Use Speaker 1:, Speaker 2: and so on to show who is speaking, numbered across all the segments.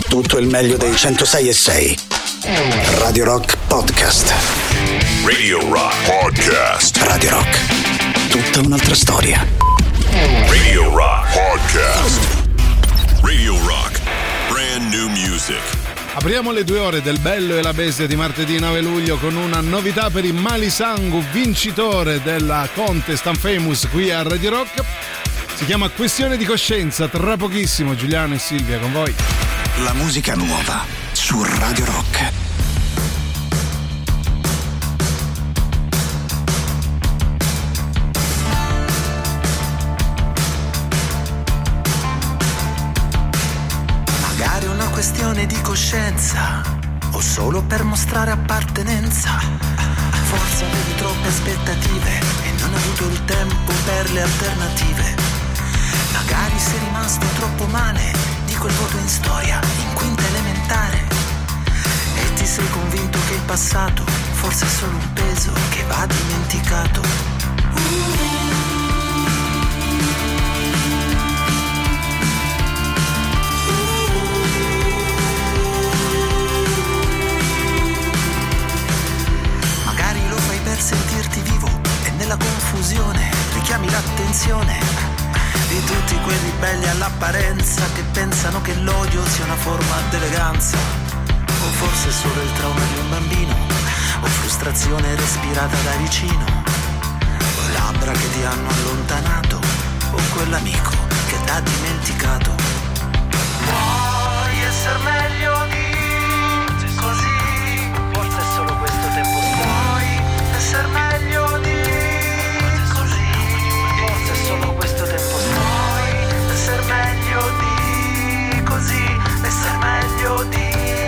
Speaker 1: tutto il meglio dei 106.6. Radio Rock Podcast.
Speaker 2: Radio Rock Podcast.
Speaker 1: Radio Rock, tutta un'altra storia.
Speaker 2: Radio Rock Podcast. Radio Rock, brand new music.
Speaker 3: Apriamo le 2 ore del Bello e la Bestia di martedì 9 luglio con una novità per il Malisangu, vincitore della Contest Unfamous qui a Radio Rock. Si chiama Questione di coscienza. Tra pochissimo Giuliano e Silvia con voi.
Speaker 1: La musica nuova su Radio Rock.
Speaker 4: Magari una questione di coscienza o solo per mostrare appartenenza. Forse avevi troppe aspettative e non hai avuto il tempo per le alternative. Magari sei rimasto troppo male di quel voto in storia in quinta elementare e ti sei convinto che il passato forse è solo un peso che va dimenticato. Magari lo fai per sentirti vivo e nella confusione richiami l'attenzione di tutti quei ribelli all'apparenza che pensano che l'odio sia una forma d'eleganza, o forse solo il trauma di un bambino, o frustrazione respirata da vicino, o labbra che ti hanno allontanato, o quell'amico che t'ha dimenticato. Puoi essere meglio di così, forse è solo questo tempo. Puoi essere meglio di così, forse è solo questo tempo. Essere meglio di così, essere meglio di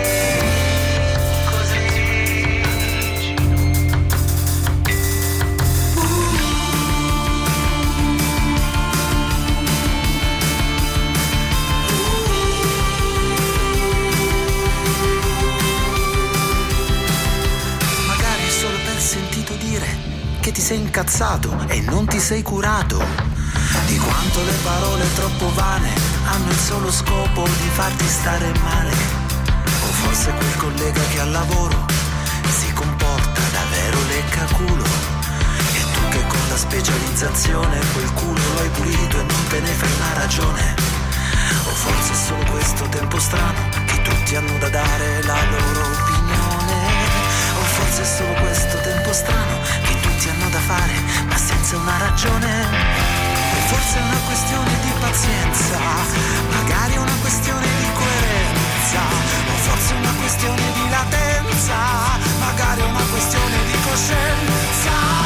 Speaker 4: magari solo per sentito dire che ti sei incazzato e non ti sei curato di quanto le parole troppo vane hanno il solo scopo di farti stare male. O forse quel collega che al lavoro si comporta davvero leccaculo e tu che con la specializzazione quel culo lo hai pulito e non te ne fai una ragione. O forse è solo questo tempo strano che tutti hanno da dare la loro opinione. O forse è solo questo tempo strano che tutti hanno da fare ma senza una ragione. Forse è una questione di pazienza, magari una questione di coerenza, o forse una questione di latenza, magari una questione di coscienza.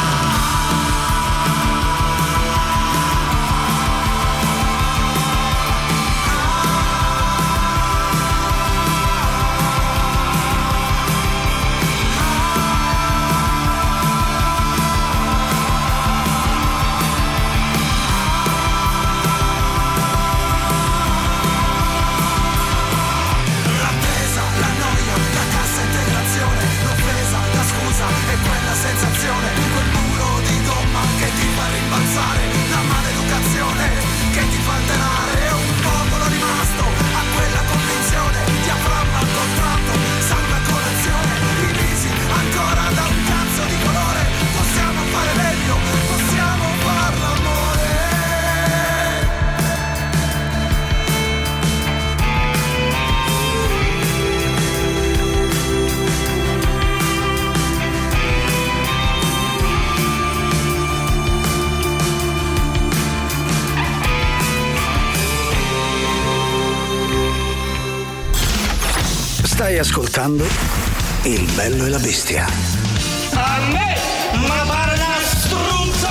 Speaker 4: Sensazione, quel muro di gomma che ti fa rimbalzare, la maleducazione che ti fa alterare un popolo rimasto a quella convinzione, diaframma al contratto, sangue a colazione, divisi ancora da un cazzo di colore, possiamo fare meglio, possiamo far l'amore.
Speaker 1: Stai ascoltando Il Bello e la Bestia.
Speaker 5: A me, ma pare una struzza!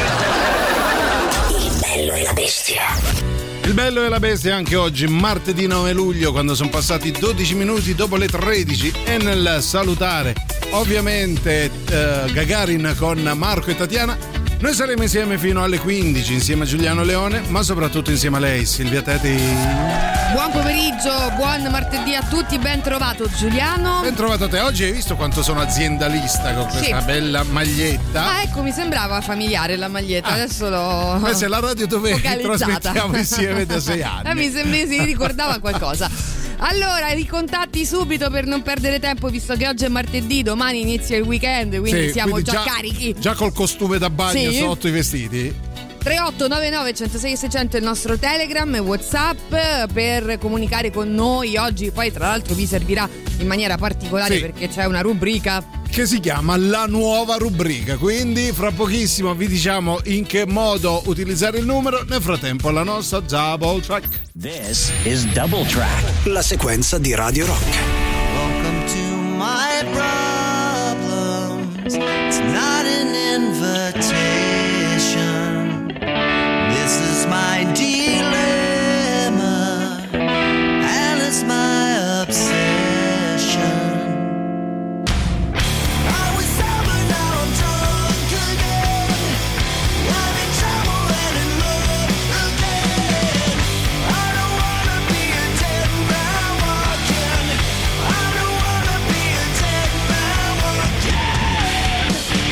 Speaker 1: Il Bello e la Bestia.
Speaker 3: Il Bello e la Bestia anche oggi, martedì 9 luglio, quando sono passati 12 minuti dopo le 13, e nel salutare ovviamente Gagarin con Marco e Tatiana. Noi saremo insieme fino alle 15 insieme a Giuliano Leone, ma soprattutto insieme a lei, Silvia Teti.
Speaker 6: Buon pomeriggio, buon martedì a tutti, ben trovato Giuliano.
Speaker 3: Ben trovato a te. Oggi hai visto quanto sono aziendalista con questa bella maglietta?
Speaker 6: Ah, ecco, mi sembrava familiare la maglietta. Adesso l'ho.
Speaker 3: Questa è la radio dove trasmettiamo insieme da 6 anni.
Speaker 6: Mi ricordava qualcosa. Allora, ricontatti subito per non perdere tempo, visto che oggi è martedì, domani inizia il weekend, quindi siamo
Speaker 3: quindi
Speaker 6: già carichi.
Speaker 3: Già col costume da bagno sotto i vestiti?
Speaker 6: 3899 106 600 è il nostro Telegram e WhatsApp per comunicare con noi oggi. Poi tra l'altro vi servirà in maniera particolare perché c'è una rubrica
Speaker 3: che si chiama La Nuova Rubrica, quindi fra pochissimo vi diciamo in che modo utilizzare il numero. Nel frattempo la nostra Double Track.
Speaker 1: This is Double Track, la sequenza di Radio Rock.
Speaker 7: Welcome to my problems. It's not an invitation. This is my dilemma, and it's my obsession. I was sober, now I'm drunk again. I'm in trouble and in love again. I don't wanna be a dead man walking. I don't wanna be a dead man walking.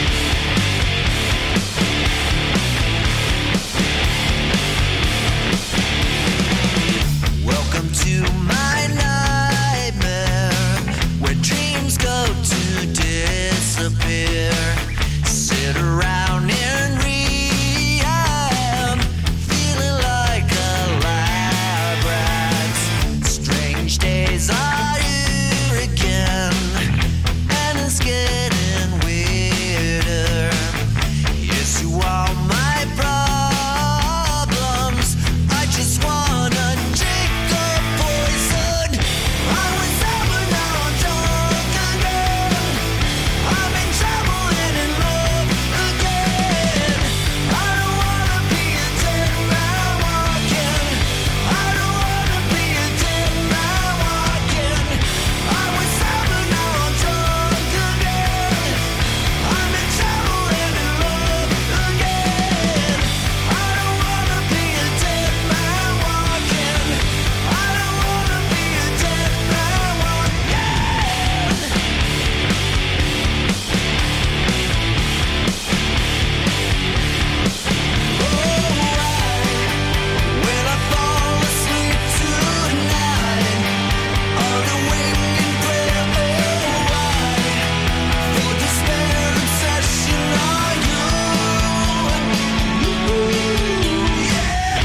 Speaker 7: Welcome to my nightmare, where dreams go to disappear. Sit around in rehab, feeling like a lab rat. Strange days are here again, and it's getting weirder. Yes, you are my problems. I just wanna drink the poison. I was sober, now I'm drunk again. I'm in trouble and in love again. I don't wanna be a dead man walking. I don't wanna be a dead man walking. I was sober, now I'm drunk again. I'm in trouble and in love again. I don't wanna be a dead man walking. I don't wanna be a dead man Will I fall asleep tonight on a winged prayer? For despair obsession are you? Yeah.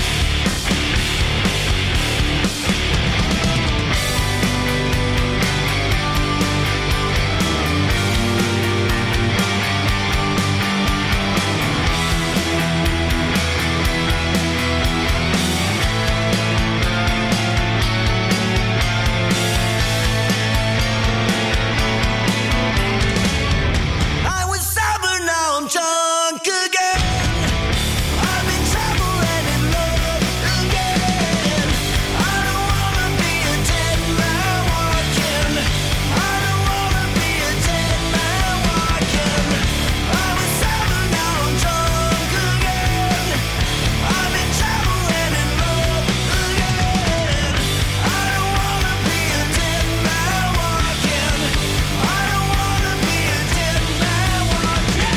Speaker 7: I was sober, now I'm drunk again. I'm in trouble and in love again. I don't wanna be a dead man walking. I don't wanna be a dead man walking. I was sober, now I'm drunk again. I'm in trouble and in love again. I don't wanna be a dead man walking. I don't wanna be a dead man walking.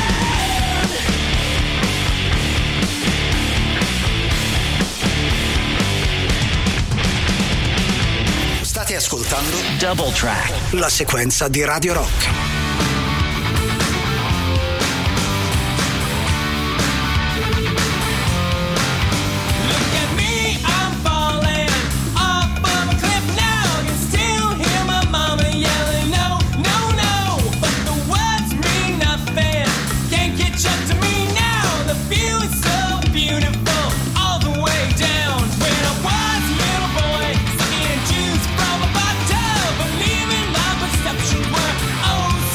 Speaker 1: State ascoltando Double Track, la sequenza di Radio Rock.
Speaker 5: Look at me, I'm falling off of a cliff now. You still hear my mama yelling, no, no, no. But the words mean nothing, can't catch up to me now. The view is so beautiful, all the way down. When I was a little boy, sucking juice from a bottle, believing my perceptions were oh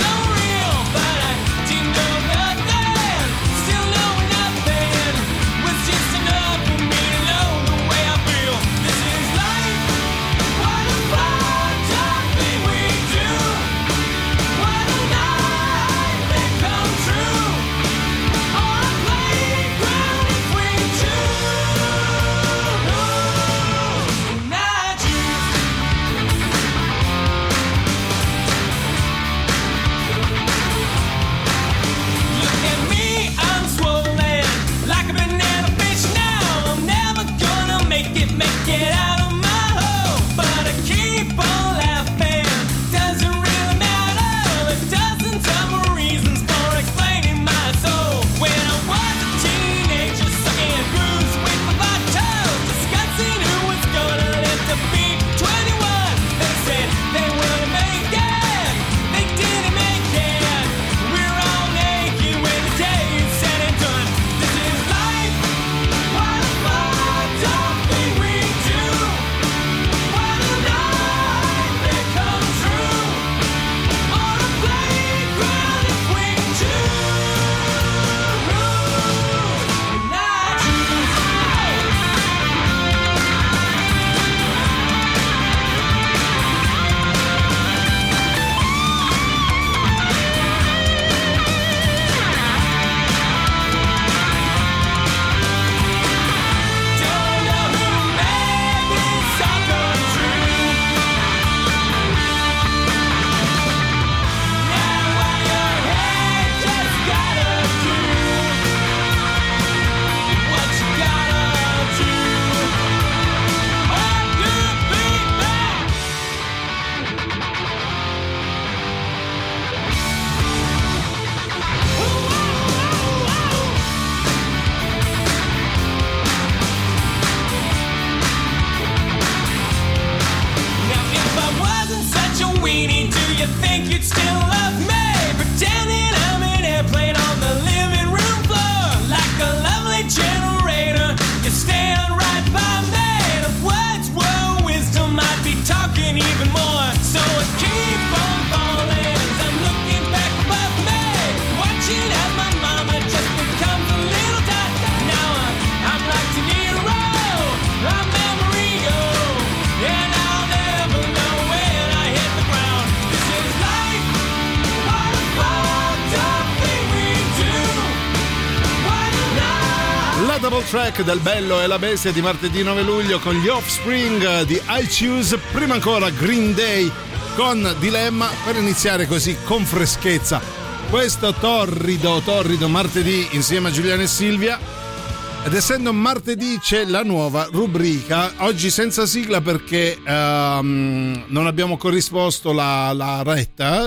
Speaker 5: you'd still love me, pretending I'm an airplane on the living room floor. Like a lovely generator, you stand right by me. The words were wisdom, I'd be talking even more. So I keep on falling as I'm looking back above me, watching as my mama just becomes a little dot. Now I'm like De Niro, I'm Amerigo, and I'll never know when I hit the ground. This is life, what a fucked up thing we do. What a lie.
Speaker 3: La double track del Bello e la Bestia di martedì 9 luglio con gli Offspring di I Choose. Prima ancora Green Day con Dilemma, per iniziare così con freschezza questo torrido martedì insieme a Giuliano e Silvia. Ed essendo martedì c'è la nuova rubrica, oggi senza sigla perché non abbiamo corrisposto la retta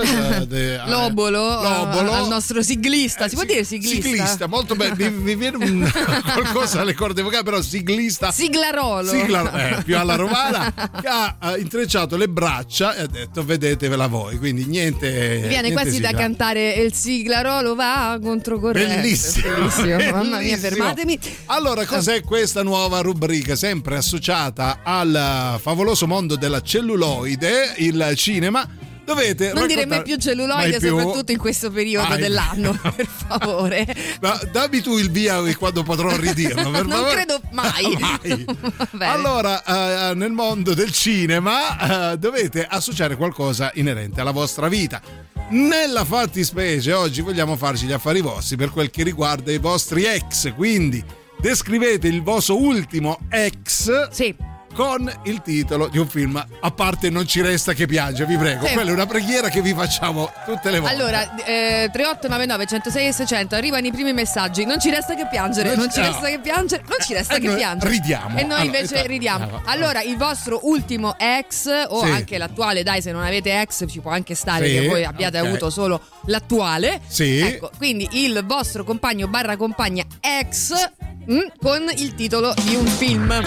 Speaker 6: L'obolo al nostro siglista, si può dire siglista?
Speaker 3: Siglista, molto bene, mi viene qualcosa alle corde vocali, però siglista.
Speaker 6: Siglarolo.
Speaker 3: Più alla romana, che ha intrecciato le braccia e ha detto vedetevela voi, quindi niente.
Speaker 6: Viene
Speaker 3: niente
Speaker 6: quasi
Speaker 3: sigla.
Speaker 6: da cantare il siglarolo va controcorrente.
Speaker 3: Bellissimo.
Speaker 6: Mamma mia, fermatemi.
Speaker 3: Allora, cos'è questa nuova rubrica? Sempre associata al favoloso mondo della celluloide, il cinema. Dovete
Speaker 6: non dire
Speaker 3: raccontare...
Speaker 6: mai più celluloide,
Speaker 3: mai più.
Speaker 6: soprattutto in questo periodo dell'anno, per favore.
Speaker 3: Ma dammi tu il via quando potrò ridirlo. Per
Speaker 6: Non
Speaker 3: favore.
Speaker 6: credo mai. Va bene.
Speaker 3: Allora, nel mondo del cinema dovete associare qualcosa inerente alla vostra vita. Nella fattispecie oggi vogliamo farci gli affari vostri per quel che riguarda i vostri ex, quindi descrivete il vostro ultimo ex.
Speaker 6: Sì.
Speaker 3: Con il titolo di un film, a parte Non ci resta che piangere, vi prego.
Speaker 6: Sì.
Speaker 3: Quella è una preghiera che vi facciamo tutte le volte.
Speaker 6: Allora, 3899 106 e 600 arrivano i primi messaggi. Non ci resta che piangere, non ci resta che piangere, non ci resta che
Speaker 3: noi
Speaker 6: piangere.
Speaker 3: ridiamo.
Speaker 6: E noi
Speaker 3: Allora,
Speaker 6: invece ridiamo. Allora, il vostro ultimo ex o
Speaker 3: Sì.
Speaker 6: anche l'attuale, dai, se non avete ex ci può anche stare
Speaker 3: Sì,
Speaker 6: che voi abbiate
Speaker 3: ok.
Speaker 6: avuto solo l'attuale.
Speaker 3: Sì.
Speaker 6: Ecco, quindi il vostro compagno / compagna ex con il titolo di un film.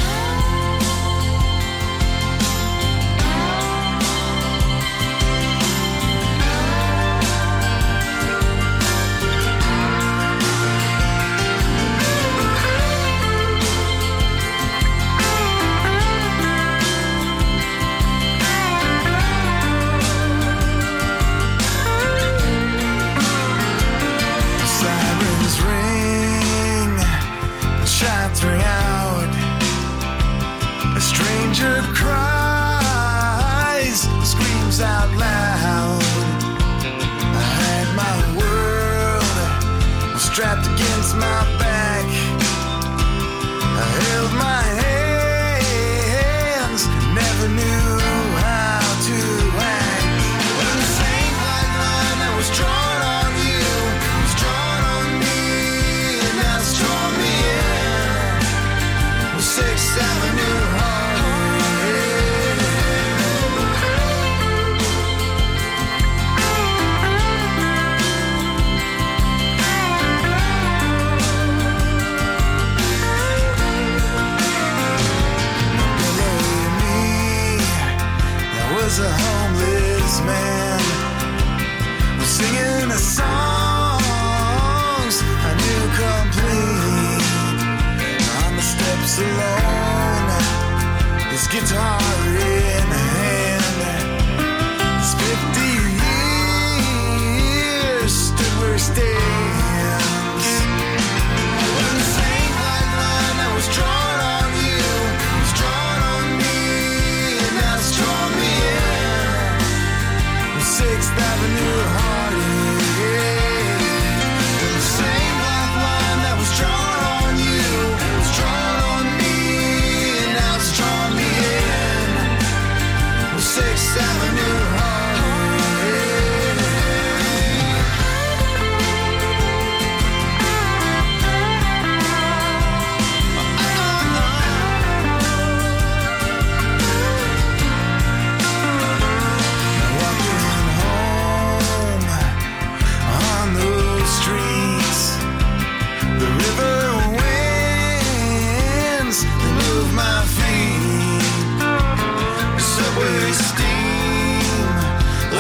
Speaker 7: Sirens ring, shots ring out. A stranger cries, screams out loud. I had my world was strapped against my back. I held my hands, never knew how to act. When the same black line that was drawn on you was drawn on me, and now it's drawn me in. With 6th Avenue was a homeless man singing the songs I knew complete. On the steps alone, his guitar in hand. His 50 years stood where he stands. When the same black line that was drawn on you was drawn on me, and now it's drawn me in. 6th Avenue heartache. The same black line that was drawn on you was drawn on me, and now it's drawn me in.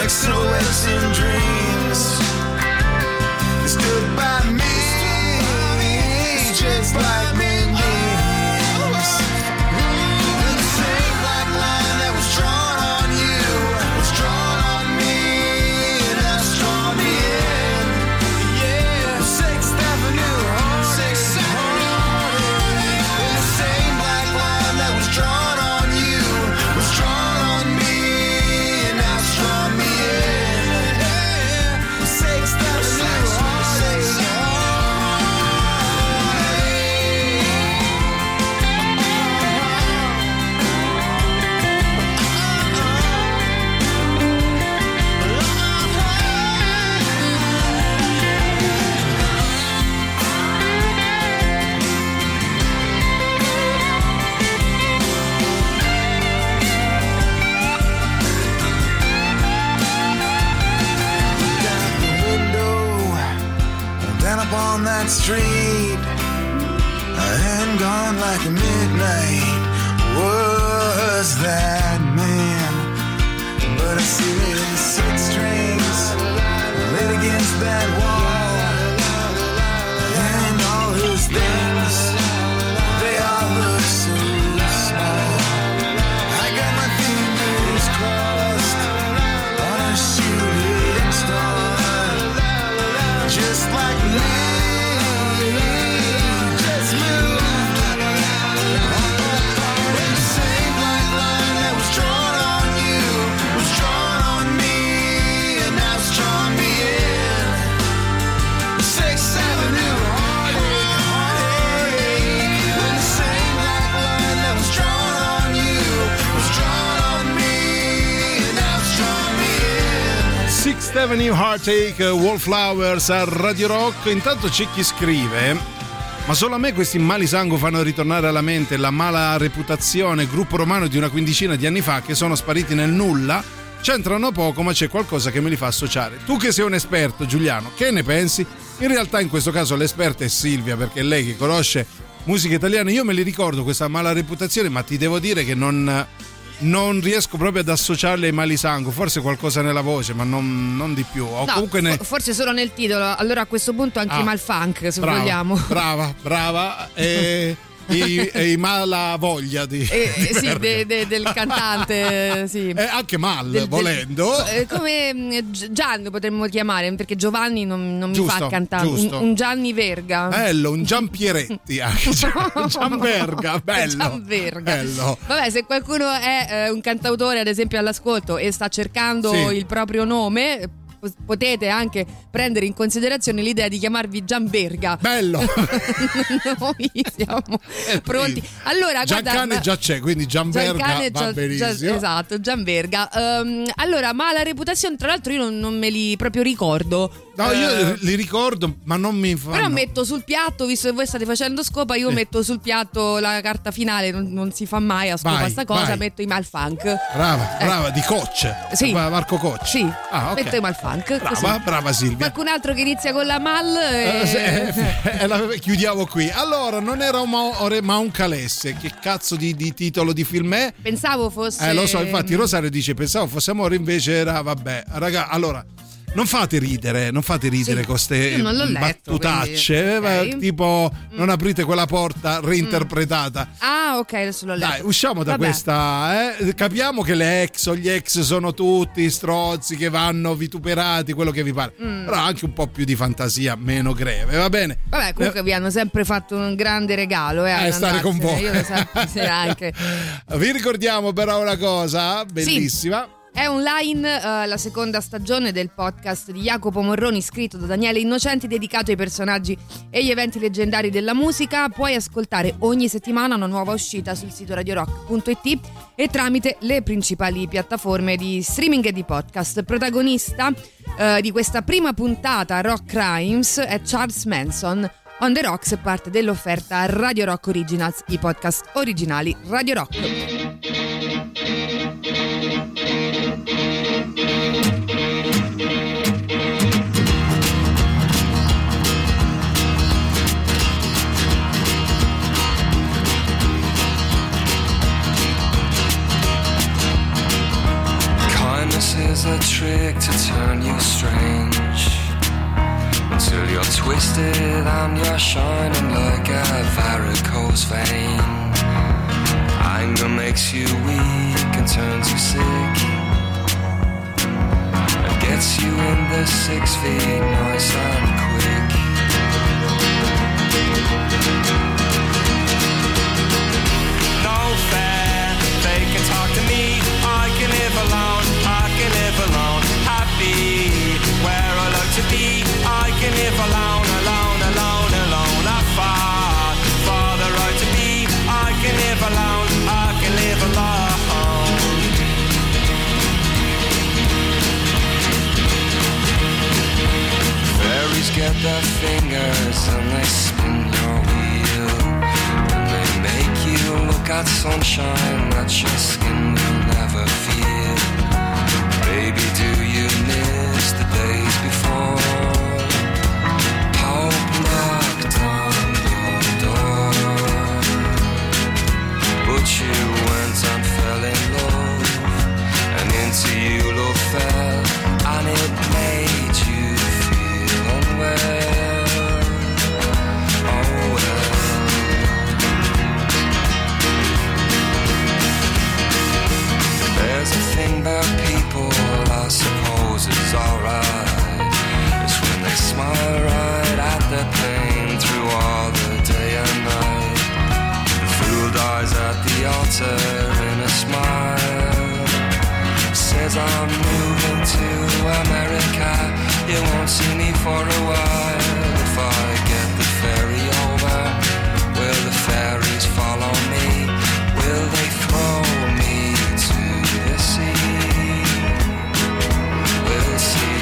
Speaker 7: like silhouettes in dreams. They stood by me, just like minions. And the same black line that was drawn on you was drawn on me, and that's drawn me in. Yeah, 6th Avenue, Sixth Avenue. And the same black line that was drawn on you was drawn on me, and that's drawn me in. Yeah, 6th Avenue, on that street, and gone like a midnight was that man. But I see the 6 strings laid against that wall, and all his things, they all look so small. I got my fingers crossed on a shooting star, just like me.
Speaker 3: Sixth Avenue Heartache, Wallflowers a Radio Rock. Intanto c'è chi scrive: ma solo a me questi mali sangue fanno ritornare alla mente la mala reputazione, gruppo romano di una quindicina di anni fa che sono spariti nel nulla. C'entrano poco, ma c'è qualcosa che me li fa associare. Tu che sei un esperto, Giuliano, che ne pensi? In realtà in questo caso l'esperta è Silvia, perché è lei che conosce musica italiana. Io me li ricordo questa mala reputazione, ma ti devo dire che non riesco proprio ad associarli ai mali sangue. Forse qualcosa nella voce, ma non di più. O
Speaker 6: no,
Speaker 3: comunque
Speaker 6: forse solo nel titolo. Allora a questo punto anche i malfunk, se
Speaker 3: brava,
Speaker 6: vogliamo.
Speaker 3: Brava. I mala voglia di
Speaker 6: sì, del cantante, sì.
Speaker 3: Anche mal, volendo.
Speaker 6: Come Gianni potremmo chiamare, perché Giovanni non mi
Speaker 3: Giusto,
Speaker 6: fa cantare.
Speaker 3: giusto.
Speaker 6: Un Gianni Verga.
Speaker 3: Bello, un Giampieretti anche. Gian Verga, bello.
Speaker 6: Gian Verga.
Speaker 3: Bello.
Speaker 6: Vabbè, se qualcuno è un cantautore, ad esempio, all'ascolto e sta cercando
Speaker 3: Sì.
Speaker 6: il proprio nome, potete anche prendere in considerazione l'idea di chiamarvi Gian Verga.
Speaker 3: Bello.
Speaker 6: Noi siamo pronti. Allora,
Speaker 3: Giancane
Speaker 6: guarda,
Speaker 3: già c'è, quindi Gian Verga
Speaker 6: Giancane
Speaker 3: va benissimo.
Speaker 6: esatto, Gian Verga. Allora, ma la reputazione, tra l'altro, io non me li proprio ricordo.
Speaker 3: No, io li ricordo, ma non mi fanno.
Speaker 6: Però metto sul piatto, visto che voi state facendo scopa, io metto sul piatto la carta finale, non si fa mai a scopa
Speaker 3: Vai,
Speaker 6: sta cosa,
Speaker 3: vai.
Speaker 6: metto i malfunk.
Speaker 3: Brava, di Coach.
Speaker 6: Sì.
Speaker 3: Marco Coach.
Speaker 6: Sì,
Speaker 3: Ah, ok.
Speaker 6: metto i malfunk.
Speaker 3: Brava Silvia.
Speaker 6: Qualcun altro che inizia con la mal?
Speaker 3: Chiudiamo qui. Allora, non era un Maore, ma un Calesse. Che cazzo di titolo di film è?
Speaker 6: Pensavo fosse...
Speaker 3: Lo so, infatti Rosario dice pensavo fosse amore, invece era vabbè. Raga, allora non fate ridere
Speaker 6: Sì.
Speaker 3: con ste
Speaker 6: Io non l'ho letto,
Speaker 3: battutacce,
Speaker 6: quindi, ok.
Speaker 3: tipo non aprite quella porta reinterpretata.
Speaker 6: Ah, ok, adesso l'ho letto.
Speaker 3: Dai, usciamo da
Speaker 6: Vabbè.
Speaker 3: questa, Capiamo che le ex o gli ex sono tutti strozzi che vanno vituperati, quello che vi pare. Però anche un po' più di fantasia, meno greve, va bene?
Speaker 6: Vabbè, comunque vi hanno sempre fatto un grande regalo, ad
Speaker 3: stare con
Speaker 6: andarsene.
Speaker 3: voi.
Speaker 6: Io lo sapevo sì, anche.
Speaker 3: Vi ricordiamo però una cosa bellissima.
Speaker 6: È online la seconda stagione del podcast di Jacopo Morroni, scritto da Daniele Innocenti, dedicato ai personaggi e agli eventi leggendari della musica. Puoi ascoltare ogni settimana una nuova uscita sul sito radiorock.it e tramite le principali piattaforme di streaming e di podcast. Protagonista di questa prima puntata, Rock Crimes, è Charles Manson. On the Rocks è parte dell'offerta Radio Rock Originals, i podcast originali Radio Rock.
Speaker 8: Darkness is a trick to turn you strange, until you're twisted and you're shining like a varicose vein. Anger makes you weak and turns you sick, and gets you in the 6 feet nice and quick. No fair, they can talk to me, I can live alone, I can live alone, happy where I like to be, I can live alone, alone, alone, alone. I fought for the right to be, I can live alone, I can live alone. Fairies get their fingers and they spin your wheel, and they make you look at sunshine that your skin will never feel. Baby, do you miss the days before hope knocked on your door? But you went and fell in love, and into you love fell, and it made you feel unwell. Oh well. There's a thing about people I suppose is alright, it's when they smile right at their pain through all the day and night. The fool dies at the altar in a smile, says I'm moving to America, you won't see me for a while. If I get the ferry over, will the fairies follow me? Will they throw me to the sea? We'll see.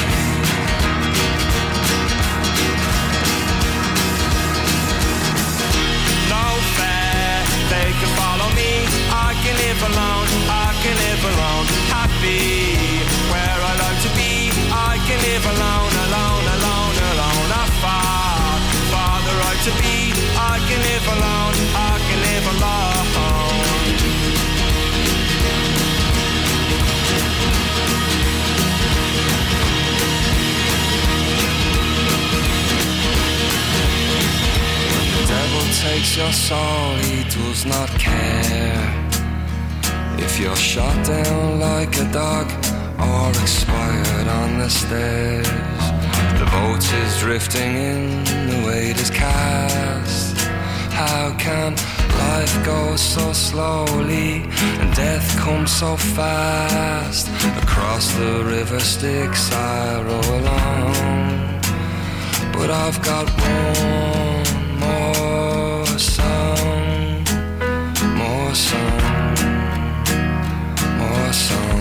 Speaker 8: No fair, they can follow me, I can live alone, I can live alone, happy where I like to be, I can live alone, alone, alone, alone. I fought for the right to be, I can live alone, I can live alone. The devil takes your soul, he does not care if you're shot down like a dog or expired on the stairs. The boat is drifting in, the weight is cast. How can life go so slowly and death come so fast? Across the river Styx I row along, but I've got one more song, more song, more song,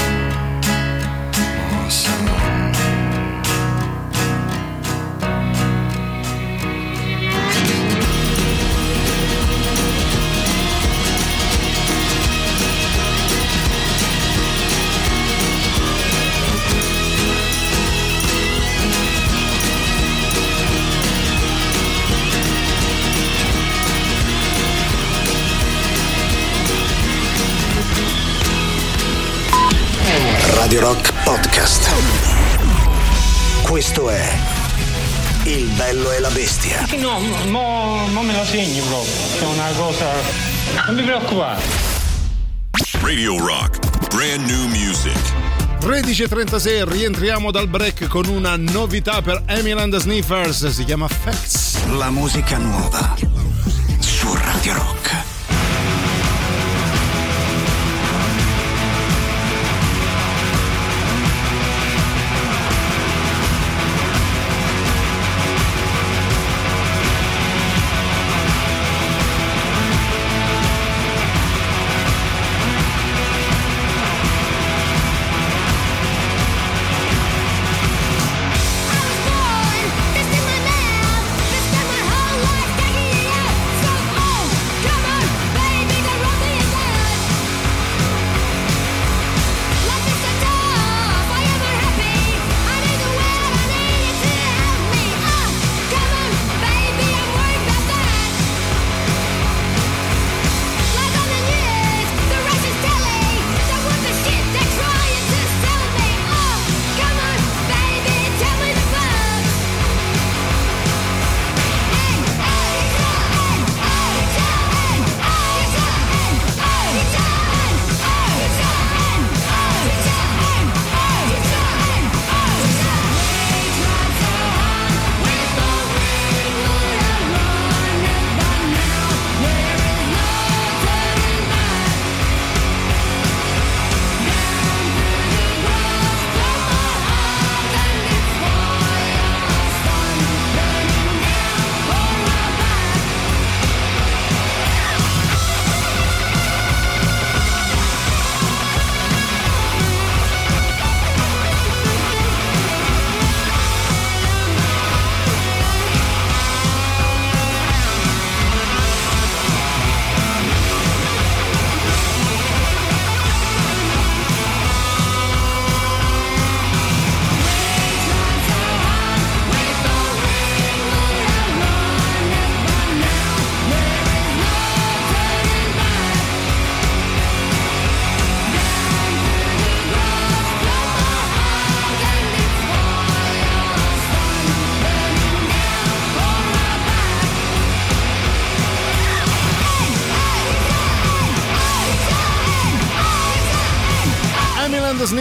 Speaker 8: more song.
Speaker 1: Radio Rock Podcast. Questo è Il Bello e la Bestia.
Speaker 9: No, mo me lo segni proprio. È una cosa. Non mi preoccupare.
Speaker 2: Radio Rock, brand new music.
Speaker 3: 13.36, rientriamo dal break con una novità per Emil and the Sniffers, si chiama Facts.
Speaker 1: La musica nuova su Radio Rock.
Speaker 7: This is my man, this is my whole life, taking it out. So, oh,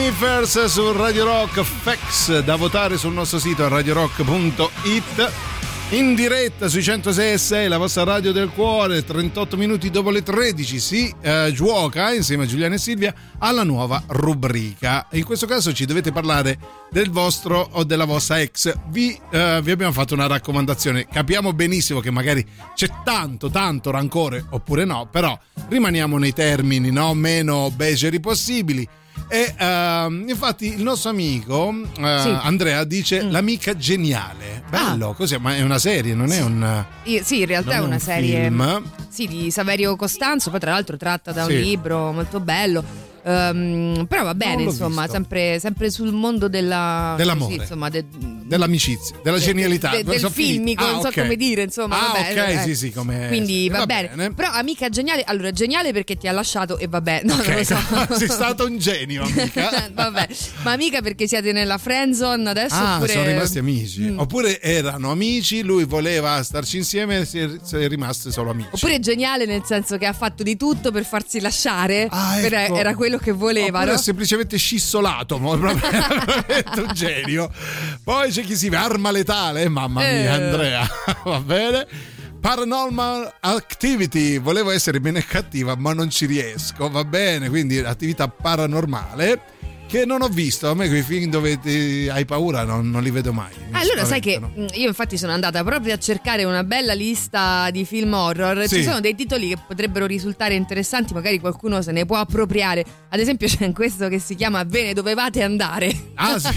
Speaker 3: Sniffers su Radio Rock, Fex, da votare sul nostro sito radiorock.it. In diretta sui 106.6, la vostra radio del cuore, 38 minuti dopo le 13 si gioca insieme a Giuliana e Silvia alla nuova rubrica. In questo caso ci dovete parlare del vostro o della vostra ex. Vi abbiamo fatto una raccomandazione, capiamo benissimo che magari c'è tanto rancore oppure no, però rimaniamo nei termini, no? Meno beceri possibili. E infatti il nostro amico Andrea dice l'amica geniale. Bello, così, ma è una serie, non è un...
Speaker 6: Sì, in realtà è una serie
Speaker 3: film.
Speaker 6: Sì, di Saverio Costanzo, poi tra l'altro tratta da un libro molto bello. Però va bene, insomma, sempre sul mondo
Speaker 3: dell'amore,
Speaker 6: sì, insomma,
Speaker 3: dell'amicizia, della genialità,
Speaker 6: del filmico, non so come dire, insomma. Vabbè,
Speaker 3: sì, come...
Speaker 6: Quindi va bene. Però amica geniale, allora geniale perché ti ha lasciato e vabbè, no, non lo so.
Speaker 3: Sei stato un genio, amica.
Speaker 6: Vabbè, ma amica perché siete nella friendzone adesso? Oppure...
Speaker 3: sono rimasti amici. Oppure erano amici, lui voleva starci insieme, si è rimasto solo amici.
Speaker 6: Oppure geniale nel senso che ha fatto di tutto per farsi lasciare,
Speaker 3: ecco.
Speaker 6: Era quello che voleva,
Speaker 3: oppure
Speaker 6: no?
Speaker 3: è semplicemente scissolato, veramente un genio. Poi c'è chi si arma letale, mamma mia, Andrea. Va bene. Paranormal Activity, volevo essere bene cattiva ma non ci riesco, va bene, quindi attività paranormale che non ho visto. A me quei film dove hai paura non li vedo mai.
Speaker 6: Allora sai che io infatti sono andata proprio a cercare una bella lista di film horror.
Speaker 3: Sì.
Speaker 6: Ci sono dei titoli che potrebbero risultare interessanti, magari qualcuno se ne può appropriare. Ad esempio c'è questo che si chiama Ve ne dovevate andare.
Speaker 3: Sì.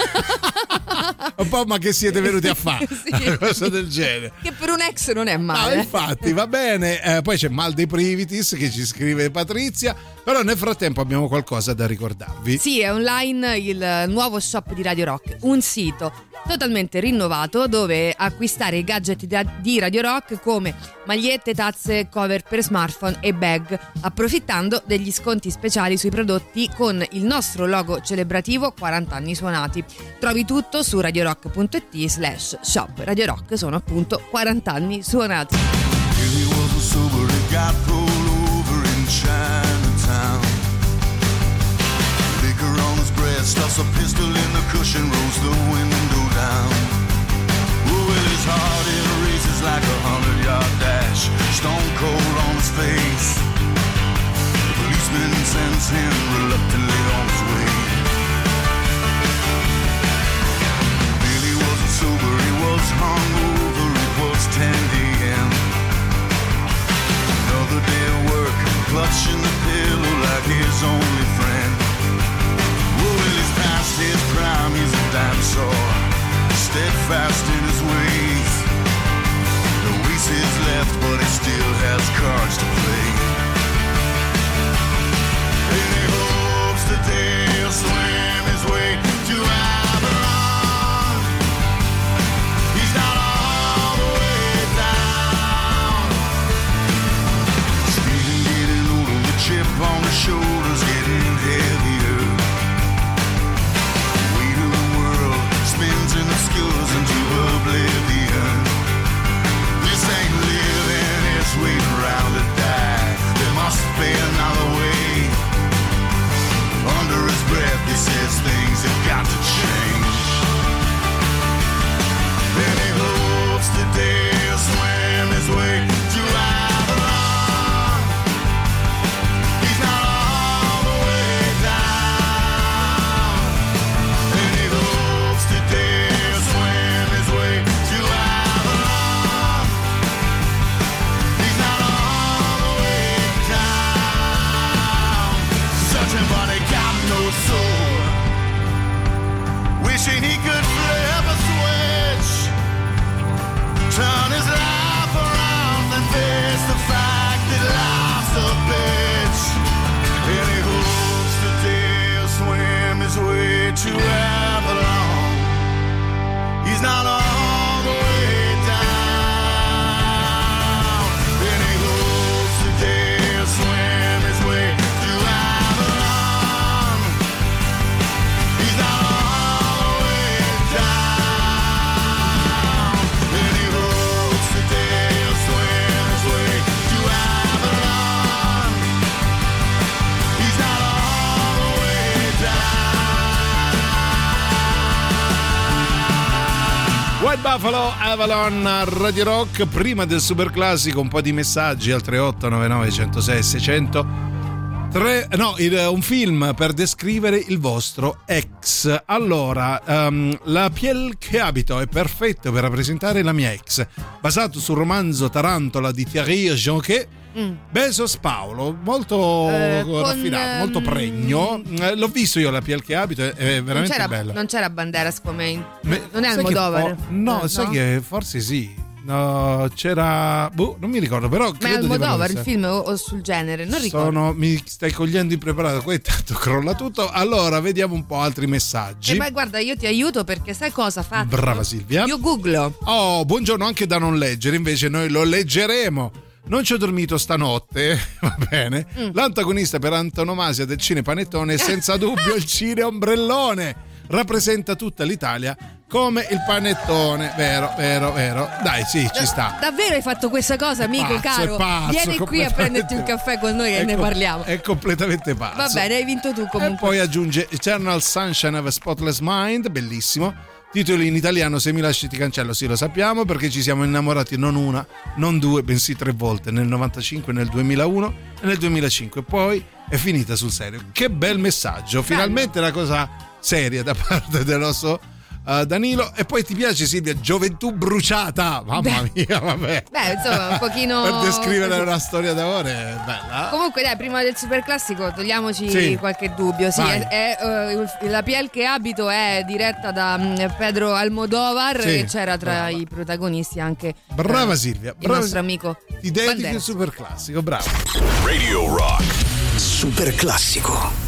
Speaker 3: Un po', ma che siete venuti a fare? Una cosa del genere.
Speaker 6: Che per un ex non è male.
Speaker 3: Infatti, va bene. Poi c'è Mal dei Privitis che ci scrive Patrizia. Però nel frattempo abbiamo qualcosa da ricordarvi.
Speaker 6: Sì, è online il nuovo shop di Radio Rock, un sito totalmente rinnovato dove acquistare i gadget di Radio Rock come magliette, tazze, cover per smartphone e bag, approfittando degli sconti speciali sui prodotti con il nostro logo celebrativo 40 anni suonati. Trovi tutto su radiorock.it/shop. Radio Rock sono appunto 40 anni suonati.
Speaker 10: Stuffs a pistol in the cushion, rolls the window down. Oh, well, his heart it races like a 100-yard dash, stone cold on his face. The policeman sends him reluctantly on his way. Billy wasn't sober, he was hungover, it was 10 a.m. Another day of work, clutching the pillow like his only friend. Past his prime, he's a dinosaur, steadfast in his ways. No aces left, but he still has cards to play. And he hopes today he'll swim his way to Avalon. He's not all the way down. Steven getting older, the chip on his shoulders getting heavier. Spins and obscures into oblivion. This ain't living, it's
Speaker 3: Buffalo Avalon a Radio Rock. Prima del super classico un po' di messaggi al 3899 106 600. Un film per descrivere il vostro ex. Allora, La piel che abito è perfetto per rappresentare la mia ex, basato sul romanzo Tarantola di Thierry Jonquet. Besos Paolo, molto raffinato, molto pregno. L'ho visto io, La piel che abito, è veramente bello.
Speaker 6: Non c'era Banderas come non è
Speaker 3: sai
Speaker 6: Almodovar.
Speaker 3: No, sai che forse sì. No, c'era non mi ricordo, però
Speaker 6: ma è Almodovar il film o sul genere, non ricordo.
Speaker 3: Mi stai cogliendo impreparato, qua intanto crolla tutto. Allora, vediamo un po' altri messaggi.
Speaker 6: Ma guarda, io ti aiuto perché sai cosa faccio?
Speaker 3: Brava Silvia.
Speaker 6: Io googlo.
Speaker 3: Oh, buongiorno, anche da non leggere, invece noi lo leggeremo. Non ci ho dormito stanotte, va bene. L'antagonista per antonomasia del cinepanettone è senza dubbio il cine ombrellone. Rappresenta tutta l'Italia come il panettone, vero. Dai, sì, ci sta.
Speaker 6: Davvero hai fatto questa cosa, amico caro? Vieni qui a prenderti un caffè con noi che ne parliamo.
Speaker 3: È completamente pazzo.
Speaker 6: Va bene, hai vinto tu comunque.
Speaker 3: E poi aggiunge Eternal Sunshine of a Spotless Mind, bellissimo. Titoli in italiano: Se mi lasci ti cancello. Sì, lo sappiamo perché ci siamo innamorati non una, non due, bensì 3 volte, nel 95, nel 2001 e nel 2005. Poi è finita sul serio. Che bel messaggio, finalmente una cosa seria da parte del nostro Danilo. E poi ti piace, Silvia, Gioventù bruciata? Mamma mia, vabbè.
Speaker 6: Beh, insomma, un pochino
Speaker 3: per descrivere una storia d'amore è bella.
Speaker 6: Comunque dai, prima del super classico togliamoci qualche dubbio. Sì, La piel che abito è diretta da Pedro Almodovar e c'era tra i protagonisti anche
Speaker 3: brava Silvia,
Speaker 6: il nostro amico.
Speaker 3: Ti dedichi il super classico, bravo.
Speaker 2: Radio Rock.
Speaker 1: Super classico.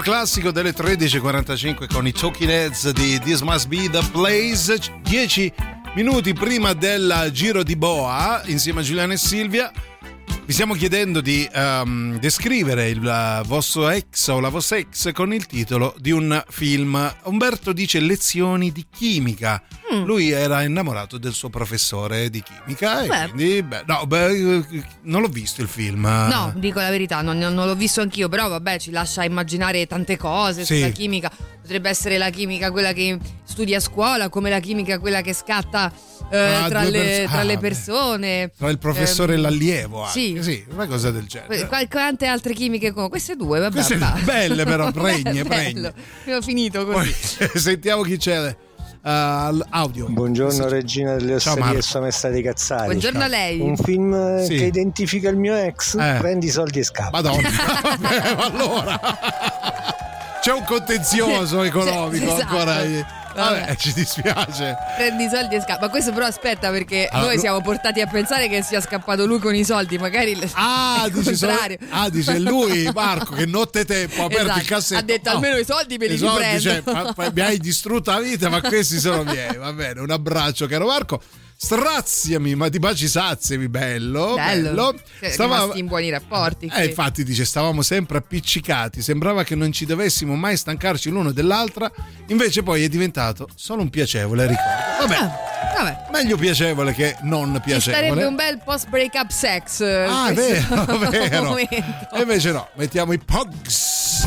Speaker 3: classico delle 13.45 con i Talking Heads di This Must Be The Place. 10 minuti prima del giro di boa, insieme a Giuliano e Silvia, vi stiamo chiedendo di descrivere il vostro ex o la vostra ex con il titolo di un film. Umberto dice lezioni di chimica. Lui era innamorato del suo professore di chimica e quindi non l'ho visto il film.
Speaker 6: No, dico la verità, non l'ho visto anch'io, però vabbè, ci lascia immaginare tante cose sulla chimica. Potrebbe essere la chimica quella che studi a scuola, come la chimica quella che scatta tra le persone.
Speaker 3: Tra il professore e l'allievo
Speaker 6: sì.
Speaker 3: anche. Sì, una cosa del genere.
Speaker 6: Quante altre chimiche come queste due, vabbè.
Speaker 3: Queste belle però, pregne.
Speaker 6: Abbiamo finito così.
Speaker 3: Poi, sentiamo chi c'è. Audio.
Speaker 11: Buongiorno regina delle osterie e sua maestra dei cazzari.
Speaker 6: Buongiorno a lei.
Speaker 11: Un film che identifica il mio ex. Prendi i soldi e scappa.
Speaker 3: Madonna. Vabbè, allora c'è un contenzioso economico
Speaker 6: esatto.
Speaker 3: ancora. Vabbè, ci dispiace.
Speaker 6: Prendi i soldi e scappa. Ma questo però aspetta, perché noi siamo portati a pensare che sia scappato lui con i soldi. Magari
Speaker 3: dice lui, Marco, che nottetempo ha aperto il cassetto.
Speaker 6: Ha detto almeno i soldi me li riprendo.
Speaker 3: Cioè, mi hai distrutto la vita, ma questi sono miei. Va bene, un abbraccio caro Marco. Straziami, ma di baci saziami, bello.
Speaker 6: Stavamo in buoni rapporti.
Speaker 3: Infatti dice, stavamo sempre appiccicati, sembrava che non ci dovessimo mai stancarci l'uno dell'altra, invece poi è diventato solo un piacevole ricordo. Vabbè. Meglio piacevole che non piacevole.
Speaker 6: Sarebbe un bel post break-up sex.
Speaker 3: È vero. E invece no, mettiamo i Pogs.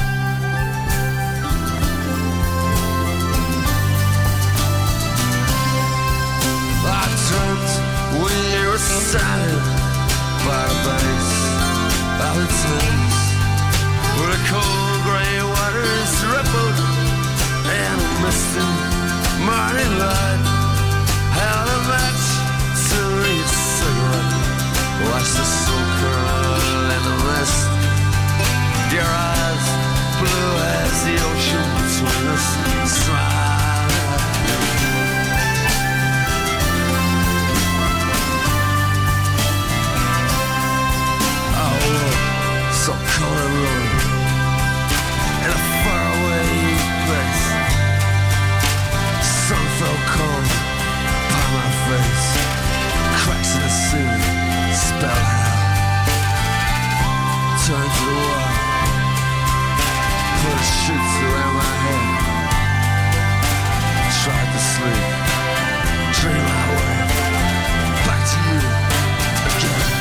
Speaker 8: I turned when you were standing by the base of the Thames, where the cold grey waters rippled and a misty morning light held a match to each cigarette. Watch the soul curl in the mist. Your eyes blue as the ocean between us. Smile. So cold and lonely in a faraway place. Sun fell cold upon my face. Cracks in the ceiling spell hell. Turned to the wall, put sheets around my head. Tried to sleep, dream my way back to you again.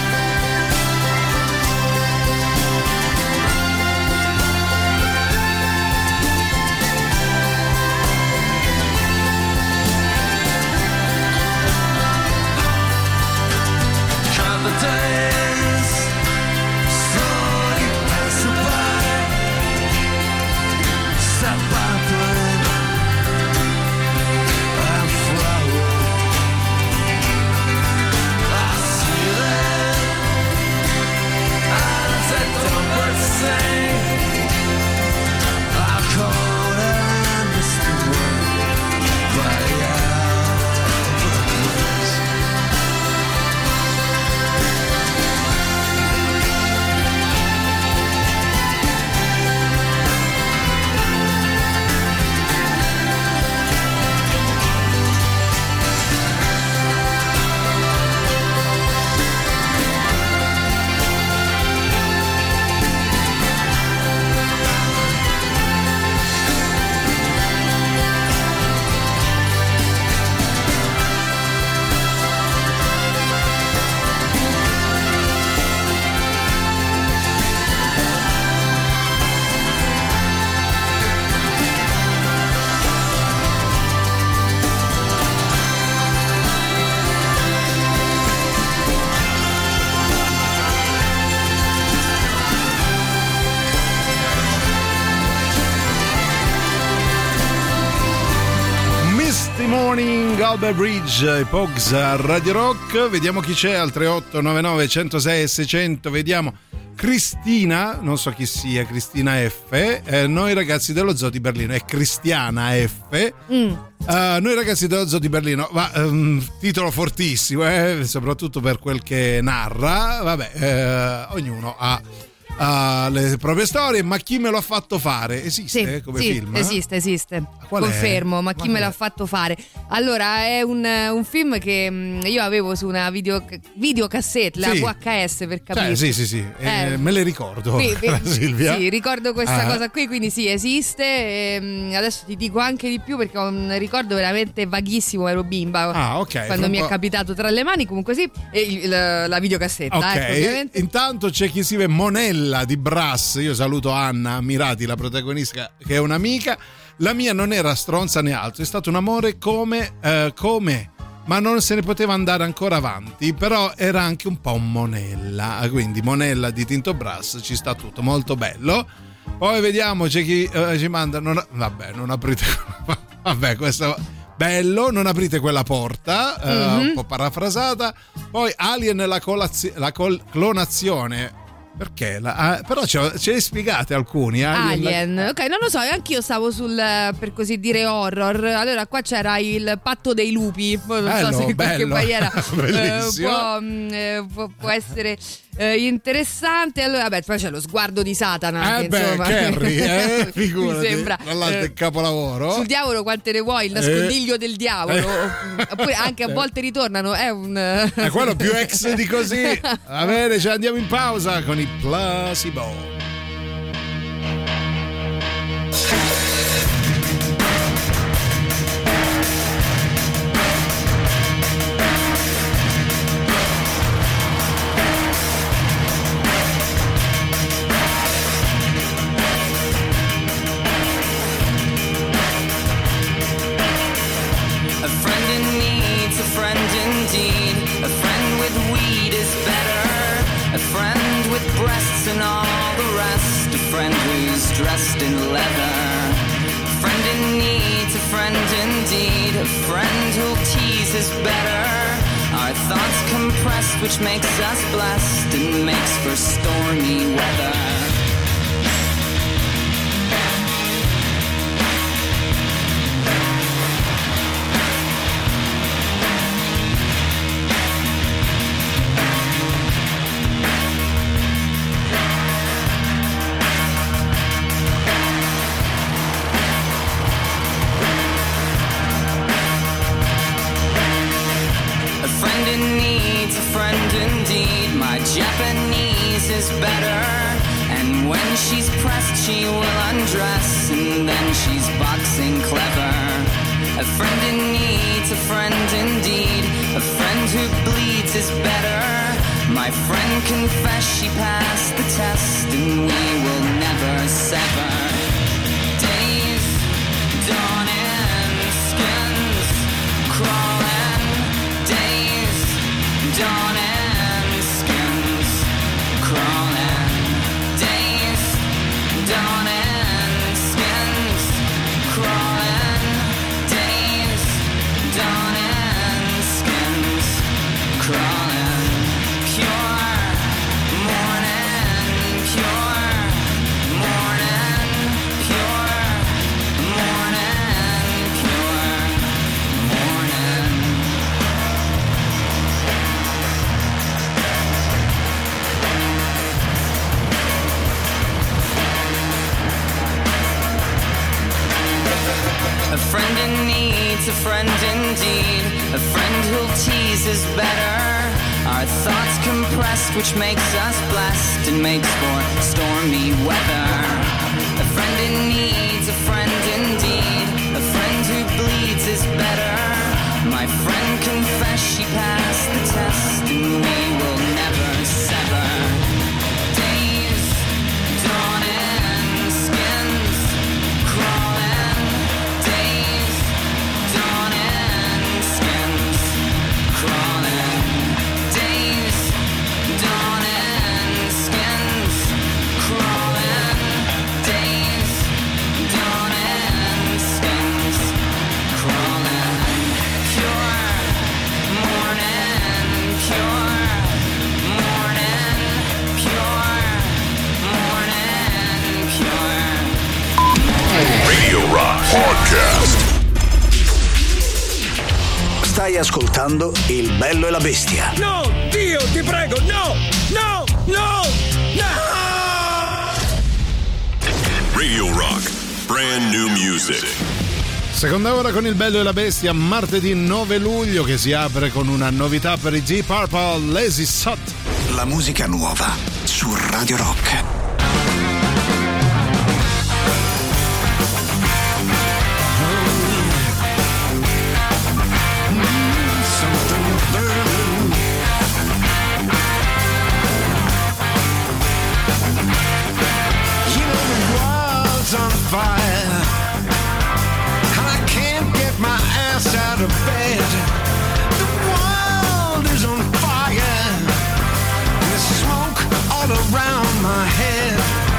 Speaker 8: The days slowly pass by. Step by plane and flower. I see them as a dumbbell sing. I cold and misty world by the place.
Speaker 3: Morning, Albert Bridge, i Pogs a Radio Rock. Vediamo chi c'è al 3899 106 e 600. Vediamo Cristina, non so chi sia, Cristina F. Noi ragazzi dello Zoo di Berlino. È Cristiana F. Noi ragazzi dello Zoo di Berlino. Titolo fortissimo, soprattutto per quel che narra. Vabbè, ognuno ha le proprie storie. Ma chi me l'ha fatto fare? Esiste come film?
Speaker 6: Esiste.
Speaker 3: Qual è?
Speaker 6: Confermo, ma chi me l'ha fatto fare? Allora, è un film che io avevo su una videocassette, la VHS per capire.
Speaker 3: Sì. Me le ricordo. Silvia.
Speaker 6: Sì, ricordo questa cosa qui, quindi sì, esiste. Adesso ti dico anche di più perché ho un ricordo veramente vaghissimo, ero bimba.
Speaker 3: Ok.
Speaker 6: Quando mi è capitato tra le mani, comunque sì, e la videocassetta.
Speaker 3: Ok,
Speaker 6: ovviamente.
Speaker 3: Intanto c'è chi scrive Monella di Brass. Io saluto Anna Mirati, la protagonista, che è un'amica. La mia non era stronza né altro, è stato un amore come, ma non se ne poteva andare ancora avanti, però era anche un po' un Monella, quindi Monella di Tinto Brass, ci sta tutto, molto bello. Poi vediamo, c'è chi ci manda, non aprite, vabbè, questo bello, non aprite quella porta, un po' parafrasata. Poi Alien la clonazione. Perché? Però ce le spiegate alcuni.
Speaker 6: Alien. Ok, non lo so, anch'io stavo sul, per così dire, horror. Allora, qua c'era il patto dei lupi. Non so se in qualche maniera può essere interessante. Allora, poi c'è lo sguardo di Satana. Insomma,
Speaker 3: Carrie, figurati.
Speaker 6: Mi sembra
Speaker 3: il capolavoro.
Speaker 6: Sul diavolo quante ne vuoi? Il nascondiglio del diavolo. Oppure anche a volte ritornano. È
Speaker 3: quello più ex di così. Va bene, ci andiamo in pausa con i Placebo.
Speaker 5: A friend in need's a friend indeed. A friend with weed is better. A friend with breasts and all the rest. A friend who's dressed in leather. A friend in need's a friend indeed. A friend who'll tease is better. Our thoughts compressed, which makes us blessed and makes for stormy weather. Japanese is better, and when she's pressed she will undress, and then she's boxing clever. A friend in need's a friend indeed. A friend who bleeds is better. My friend confessed she passed the test, and we will never sever. Days dawning, skins crawling. Days dawning, crawling, days dawning, skins crawling, days dawning, skins crawling, pure morning, pure morning, pure morning, pure morning. A friend in need's a friend indeed. A friend who'll tease is better. Our thoughts compressed, which makes us blessed and makes for stormy weather. A friend in need's a friend indeed. A friend who bleeds is better. My friend confessed she passed the test, and we will never sever. Days dawning, skins crawling. Days dawning, skins crawling. Days dawning, skins crawling. Days dawning, skins crawling. Pure morning, pure morning, pure morning, pure.
Speaker 2: Radio Rock Podcast.
Speaker 1: Stai ascoltando Il Bello e la Bestia.
Speaker 7: No, Dio, ti prego, no, no, no, no!
Speaker 2: Radio Rock, brand new music.
Speaker 3: Seconda ora con il Bello e la Bestia, martedì 9 luglio, che si apre con una novità per i Deep Purple, Lazy Sot.
Speaker 1: La musica nuova su Radio Rock.
Speaker 7: On fire, and I can't get my ass out of bed. The world is on fire, and there's smoke all around my head.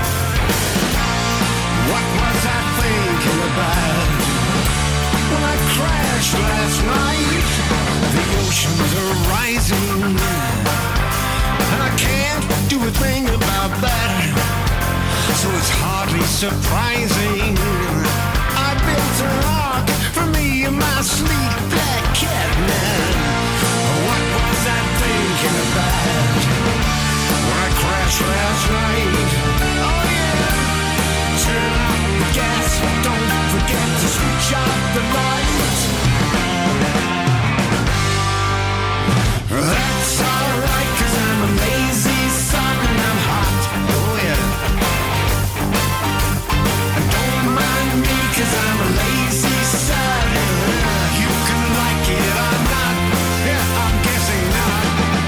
Speaker 7: What was I thinking about when I crashed last night? The oceans are rising, and I can't do a thing about that. So it's hardly surprising I built a rock for me and my sleek black cat man. What was I thinking about when I crashed last night? Oh yeah, turn off the gas, don't forget to switch off the lights. That's alright, 'cause I'm a lazy son and I'm hot. Oh yeah. Cause I'm a lazy son. You can like it or not. Yeah, I'm guessing not.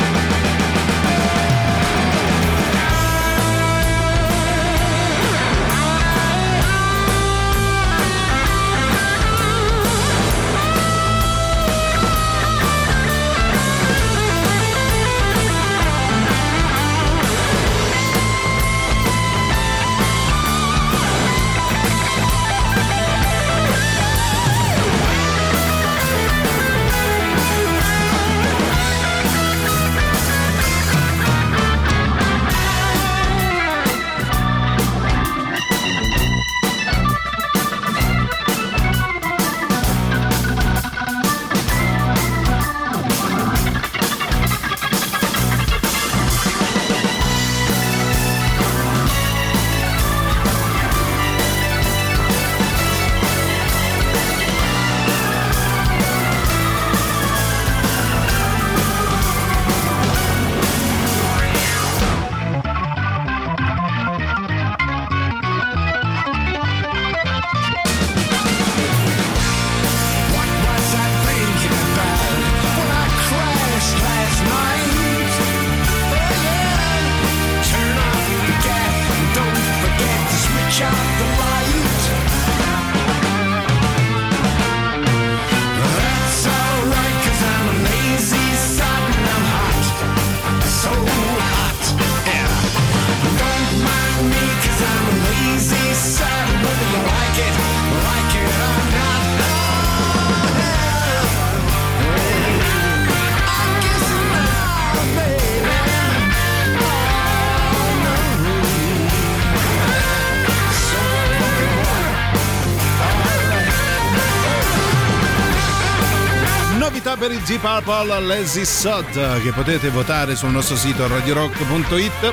Speaker 3: Per i Deep Purple, Lazy Sod, che potete votare sul nostro sito radiorock.it.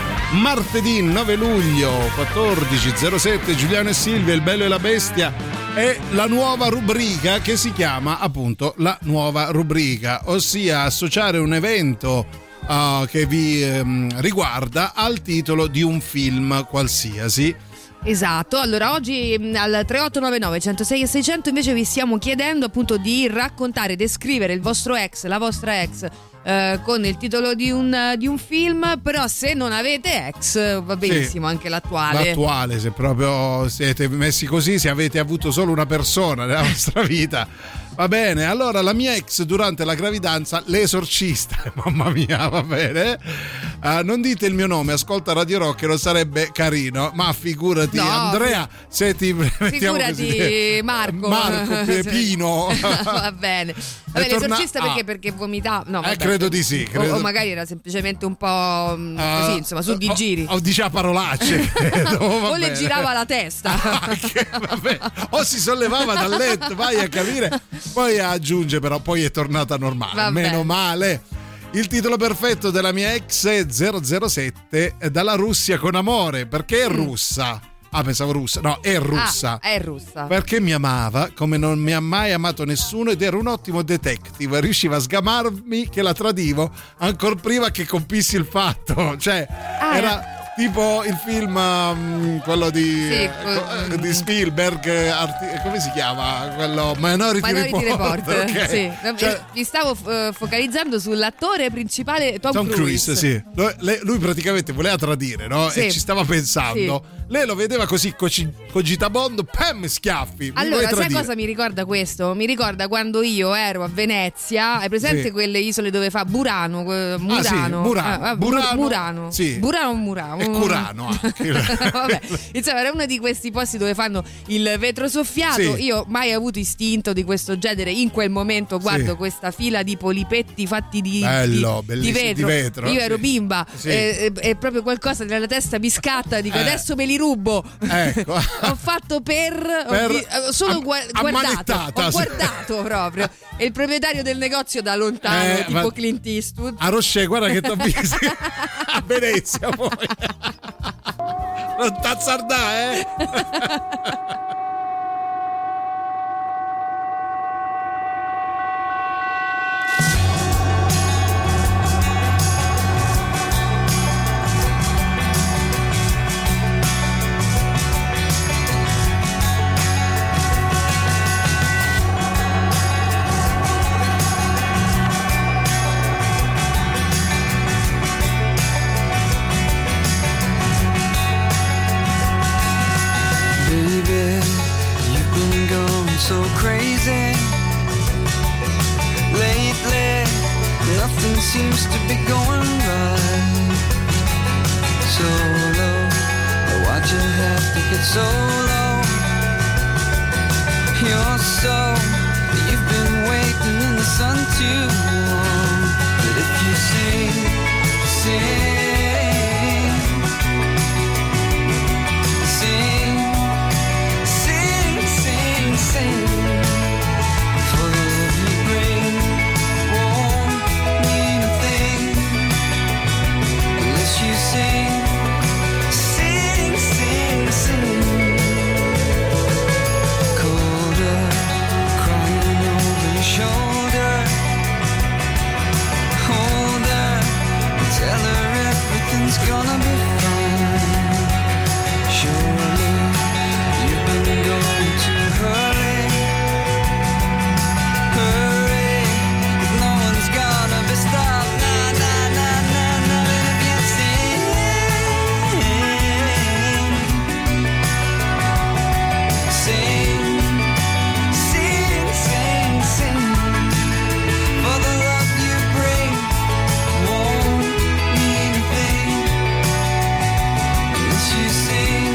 Speaker 3: Martedì 9 luglio 14:07, Giuliano e Silvia, il Bello e la Bestia, e la nuova rubrica che si chiama appunto la nuova rubrica, ossia associare un evento che vi riguarda al titolo di un film qualsiasi.
Speaker 6: Esatto, allora oggi al 3899 106 e 600 invece vi stiamo chiedendo appunto di raccontare, descrivere il vostro ex, la vostra ex con il titolo di un film, però se non avete ex va benissimo, sì, anche l'attuale,
Speaker 3: se proprio siete messi così, se avete avuto solo una persona nella vostra vita, va bene. Allora, la mia ex durante la gravidanza, l'esorcista, mamma mia, va bene, non dite il mio nome, ascolta Radio Rock, non sarebbe carino, ma figurati, no, Andrea, se ti
Speaker 6: figurati Marco
Speaker 3: Pino
Speaker 6: va bene. Vabbè, l'esorcista perché vomitava, no, vabbè,
Speaker 3: credo di sì,
Speaker 6: o magari era semplicemente un po' così, insomma, su di giri,
Speaker 3: o diceva parolacce, credo,
Speaker 6: o le girava la testa,
Speaker 3: vabbè, o si sollevava dal letto, vai a capire. Poi aggiunge però, poi è tornata normale, vabbè, meno male. Il titolo perfetto della mia ex è 007 dalla Russia con amore, perché è russa. pensavo russa. No, è russa.
Speaker 6: È russa.
Speaker 3: Perché mi amava come non mi ha mai amato nessuno ed era un ottimo detective. Riusciva a sgamarmi che la tradivo ancora prima che compissi il fatto. Cioè, era tipo il film quello di Spielberg, come si chiama? Quello Minority Report. Okay.
Speaker 6: Sì.
Speaker 3: Cioè,
Speaker 6: mi stavo focalizzando sull'attore principale Tom Cruise.
Speaker 3: Sì. Lui praticamente voleva tradire, no?
Speaker 6: Sì.
Speaker 3: E ci stava pensando.
Speaker 6: Sì.
Speaker 3: Lei lo vedeva così cogitabondo, pam, schiaffi.
Speaker 6: Allora, sai cosa mi ricorda questo? Mi ricorda quando io ero a Venezia. Hai presente quelle isole dove fa Burano? Murano.
Speaker 3: Sì.
Speaker 6: Burano o Murano?
Speaker 3: E Curano anche.
Speaker 6: Vabbè, insomma, era uno di questi posti dove fanno il vetro soffiato.
Speaker 3: Sì.
Speaker 6: Io mai avuto istinto di questo genere. In quel momento guardo questa fila di polipetti fatti di vetro. Io ero bimba e proprio qualcosa nella testa mi scatta. Dico adesso me li rubo.
Speaker 3: Ecco.
Speaker 6: Ho fatto solo guardato proprio. E il proprietario del negozio da lontano, tipo Clint Eastwood.
Speaker 3: A Rocher, guarda che t'ho visto a Venezia poi. Non t'azzardà,
Speaker 8: So crazy lately, nothing seems to be going right. So low, why'd you have to get so low? You're so, you've been waiting in the sun too long. But if you sing for the love you bring, won't mean a thing unless you sing. Colder, crying over your shoulder. Hold her and tell her everything's gonna be fine. Surely you've been going too hurry. No one's gonna be stopped. Nah, nah, nah, nah, nah. And if you sing for the love you bring, won't mean a thing unless you sing.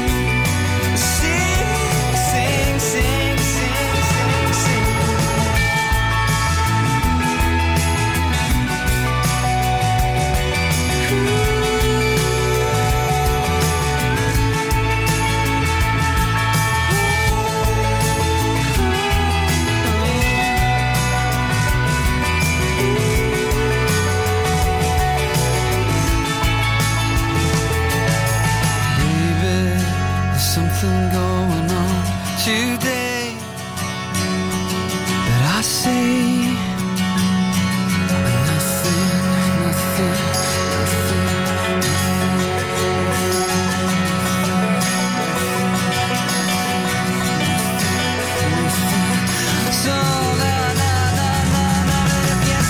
Speaker 8: Something going on today, but I say nothing. So if you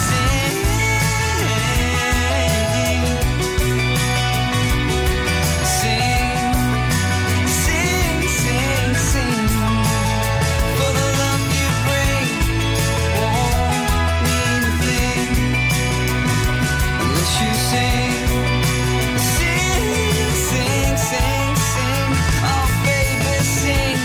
Speaker 8: sing for the love you bring, won't mean a thing unless you sing. Oh baby, sing.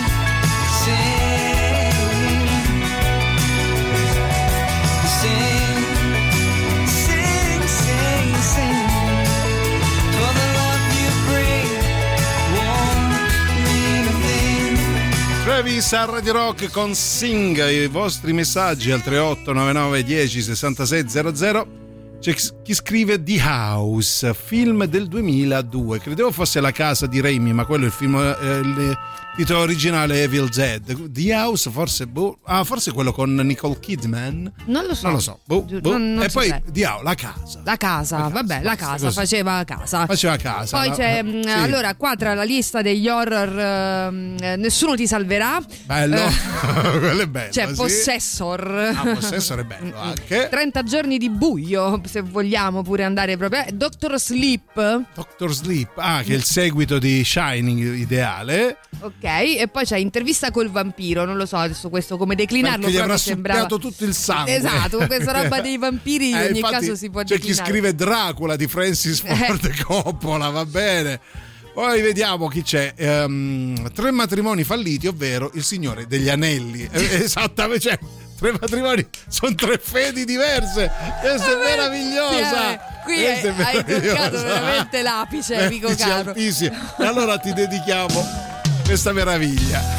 Speaker 8: For the love you bring, won't mean a thing.
Speaker 3: Travis a Radio Rock con Sing. I vostri messaggi al 3899 10 66 00. C'è chi scrive The House, film del 2002. Credevo fosse La casa di Raimi, ma quello è il film, il titolo originale è Evil Dead. The House forse, forse quello con Nicole Kidman.
Speaker 6: Non lo so. Non
Speaker 3: e poi
Speaker 6: saprei.
Speaker 3: The House, la casa.
Speaker 6: Vabbè, la casa,
Speaker 3: così.
Speaker 6: faceva casa. Poi
Speaker 3: no?
Speaker 6: c'è,
Speaker 3: Sì.
Speaker 6: allora, qua tra la lista degli horror Nessuno ti salverà.
Speaker 3: Bello, quello è bello.
Speaker 6: C'è
Speaker 3: sì.
Speaker 6: Possessor.
Speaker 3: Possessor è bello anche.
Speaker 6: 30 giorni di buio, se vogliamo pure andare proprio. Doctor Sleep.
Speaker 3: Doctor Sleep, che è il seguito di Shining ideale.
Speaker 6: Ok, e poi c'è Intervista col vampiro. Non lo so adesso questo come declinarlo.
Speaker 3: Perché gli avrà
Speaker 6: proprio sembrava
Speaker 3: succhiato tutto il sangue.
Speaker 6: Esatto, questa roba dei vampiri in ogni
Speaker 3: infatti,
Speaker 6: caso si può
Speaker 3: c'è
Speaker 6: declinare.
Speaker 3: chi scrive Dracula di Francis Ford Coppola, va bene. Poi vediamo chi c'è. 3 matrimoni falliti, ovvero Il Signore degli Anelli. Esattamente, cioè 3 matrimoni sono 3 fedi diverse. Questa è meravigliosa.
Speaker 6: Qui
Speaker 3: Questa è
Speaker 6: hai toccato
Speaker 3: meravigliosa.
Speaker 6: veramente l'apice, Vico
Speaker 3: Vertici
Speaker 6: caro.
Speaker 3: altissimi. E allora ti dedichiamo questa meraviglia.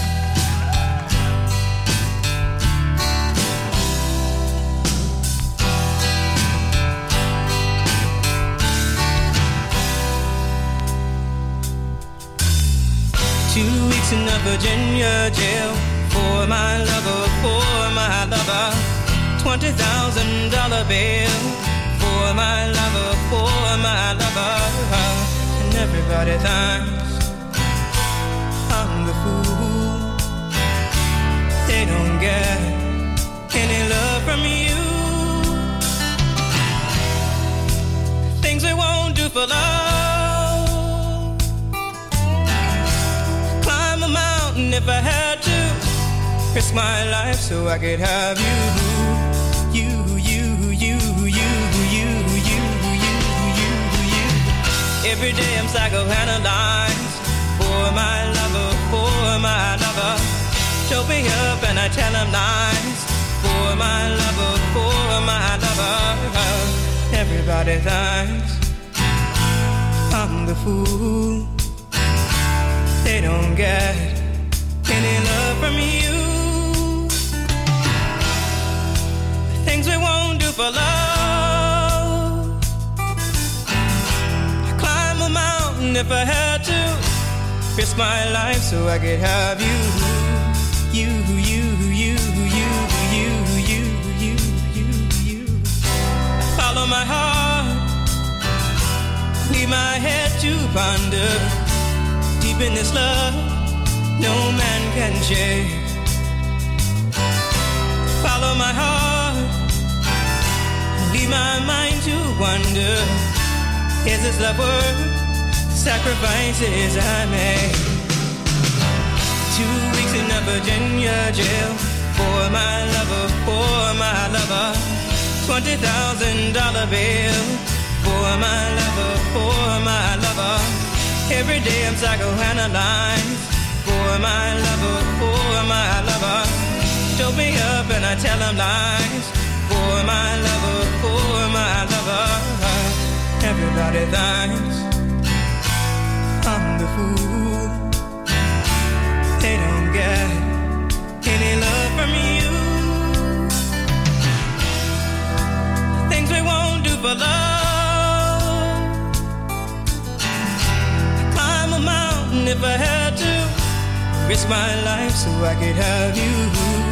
Speaker 5: Two weeks in a Virginia jail for my lover, $20,000 bail for my lover, and everybody thinks I'm the fool. They don't get any love from you. Things we won't do for love. Climb a mountain if I had to. Risk my life so I could have you. Every day I'm psychoanalyzed for my lover. Choke me up and I tell him lies for my lover. Everybody thinks I'm the fool. They don't get any love from you. Things we won't do for love. I climb a mountain if I had to. Risk my life so I could have you. Follow my heart. Leave my head to ponder. Deep in this love, no man can shake. Follow my heart. Leave my mind to wonder. Is this love worth sacrifices I made? 2 weeks in a Virginia jail for my lover, $20,000 bail for my lover. Every day I'm psychoanalyzed for my lover. Choke me up and I tell him lies for my lover. Everybody thinks I'm the fool. They don't get any love from you. Things we won't do for love. Climb a mountain if I had to. Risk my life so I could have you.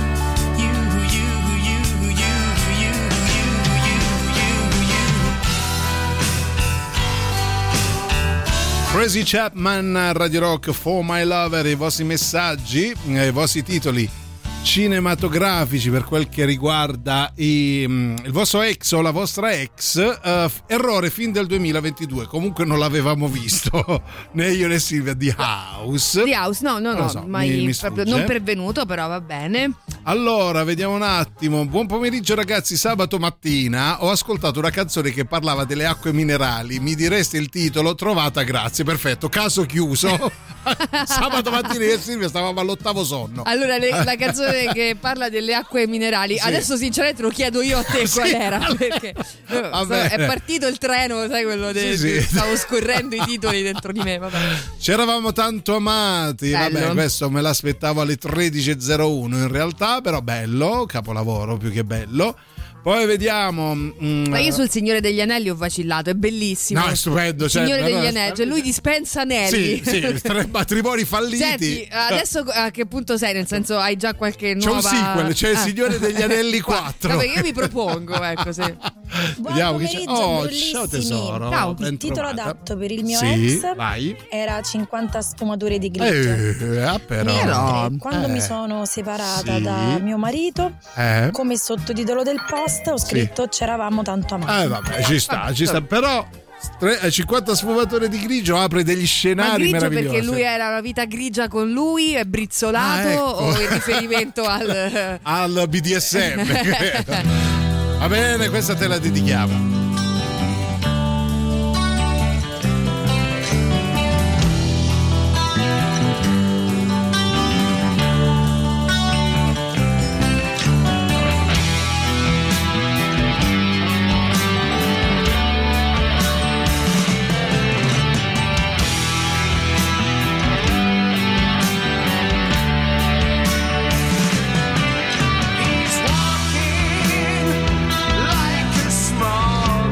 Speaker 3: Crazy Chapman, Radio Rock, For My Lover, i vostri messaggi, i vostri titoli cinematografici per quel che riguarda il vostro ex o la vostra ex. Errore fin del 2022, comunque non l'avevamo visto né io né Silvia. The House,
Speaker 6: no,
Speaker 3: so,
Speaker 6: mai
Speaker 3: mi
Speaker 6: proprio
Speaker 3: sfugge.
Speaker 6: non pervenuto, però va bene.
Speaker 3: Allora, vediamo un attimo. Buon pomeriggio ragazzi, sabato mattina ho ascoltato una canzone che parlava delle acque minerali. Mi direste il titolo? Trovata, grazie, perfetto, caso chiuso. Sabato mattina io e Silvia stavamo all'8° sonno.
Speaker 6: Allora, la canzone che parla delle acque minerali,
Speaker 3: Sì.
Speaker 6: adesso sinceramente lo chiedo io a te qual
Speaker 3: Sì,
Speaker 6: era,
Speaker 3: allora,
Speaker 6: perché
Speaker 3: va bene.
Speaker 6: è partito il treno, sai quello
Speaker 3: Sì.
Speaker 6: stavo scorrendo i titoli dentro di me, vabbè.
Speaker 3: Ci eravamo tanto amati.
Speaker 6: Bello.
Speaker 3: Vabbè, questo me l'aspettavo alle 13.01 in realtà, però bello, capolavoro più che bello. Poi vediamo.
Speaker 6: Ma io sul Signore degli Anelli ho vacillato, è bellissimo.
Speaker 3: No, è stupendo.
Speaker 6: Signore
Speaker 3: cioè,
Speaker 6: degli
Speaker 3: no,
Speaker 6: Anelli, cioè lui dispensa anelli.
Speaker 3: Sì, tre matrimoni falliti.
Speaker 6: Senti, adesso a che punto sei? Nel senso, hai già qualche
Speaker 3: C'è
Speaker 6: nuova...
Speaker 3: un sequel, c'è il Signore degli Anelli 4.
Speaker 6: Vabbè, io mi propongo, ecco, sì.
Speaker 3: Vediamo che c'è.
Speaker 12: pomeriggio,
Speaker 3: Oh,
Speaker 12: bellissimi.
Speaker 3: ciao tesoro.
Speaker 6: Ciao.
Speaker 3: Ben
Speaker 12: Il titolo
Speaker 3: trovata.
Speaker 12: adatto per il mio
Speaker 3: Sì,
Speaker 12: ex
Speaker 3: vai.
Speaker 12: era 50 sfumature di grigio.
Speaker 3: Però.
Speaker 12: Mentre quando mi sono separata
Speaker 3: Sì.
Speaker 12: da mio marito, come sottotitolo del post ho scritto c'eravamo tanto amati.
Speaker 3: Vabbè, ci sta. Però 50 sfumature di grigio apre degli
Speaker 6: Ma
Speaker 3: scenari
Speaker 6: grigio
Speaker 3: meravigliosi.
Speaker 6: perché lui era una vita grigia con lui, è brizzolato,
Speaker 3: ecco.
Speaker 6: o in riferimento
Speaker 3: al BDSM. Va bene, questa te la dedichiamo.
Speaker 7: He's walking like a small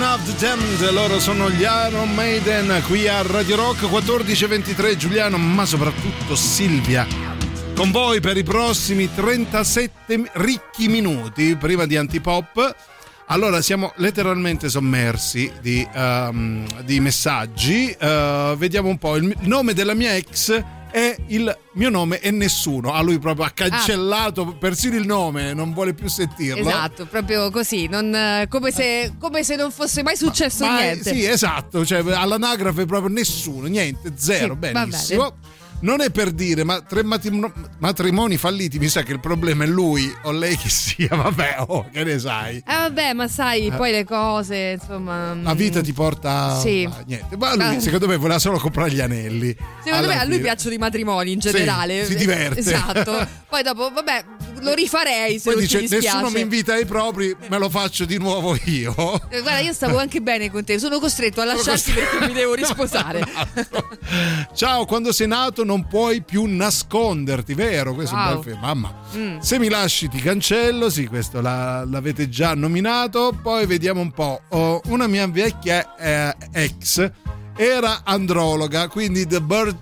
Speaker 3: Children of the Damned, loro sono gli Iron Maiden qui a Radio Rock. 14:23, Giuliano, ma soprattutto Silvia, con voi per i prossimi 37 ricchi minuti prima di Antipop. Allora, siamo letteralmente sommersi di messaggi. Vediamo un po'. Il nome della mia ex è il mio nome è nessuno. Lui proprio ha cancellato persino il nome, non vuole più sentirlo.
Speaker 6: Esatto, proprio così, come se non fosse mai successo niente.
Speaker 3: Sì, esatto, cioè all'anagrafe proprio nessuno, niente, zero,
Speaker 6: Sì,
Speaker 3: benissimo. Non è per dire, ma 3 matrimoni falliti, mi sa che il problema è lui o lei che sia, vabbè, che ne sai.
Speaker 6: Vabbè, ma sai, poi le cose, insomma.
Speaker 3: La vita ti porta
Speaker 6: sì.
Speaker 3: a niente. Ma lui, secondo me, voleva solo comprare gli anelli.
Speaker 6: Secondo me a lui piacciono i matrimoni in generale.
Speaker 3: Sì, si diverte.
Speaker 6: Esatto. Poi dopo, vabbè, lo rifarei se
Speaker 3: poi
Speaker 6: non
Speaker 3: dice,
Speaker 6: ti dispiace.
Speaker 3: nessuno mi invita ai propri, me lo faccio di nuovo io.
Speaker 6: Guarda, io stavo anche bene con te, sono costretto a lasciarti perché mi devo risposare.
Speaker 3: Ciao, quando sei nato non puoi più nasconderti, vero? Questo è un bel film, mamma. Se mi lasci ti cancello, sì, questo l'avete già nominato. Poi vediamo un po'. Una mia vecchia ex era androloga, quindi The Bird.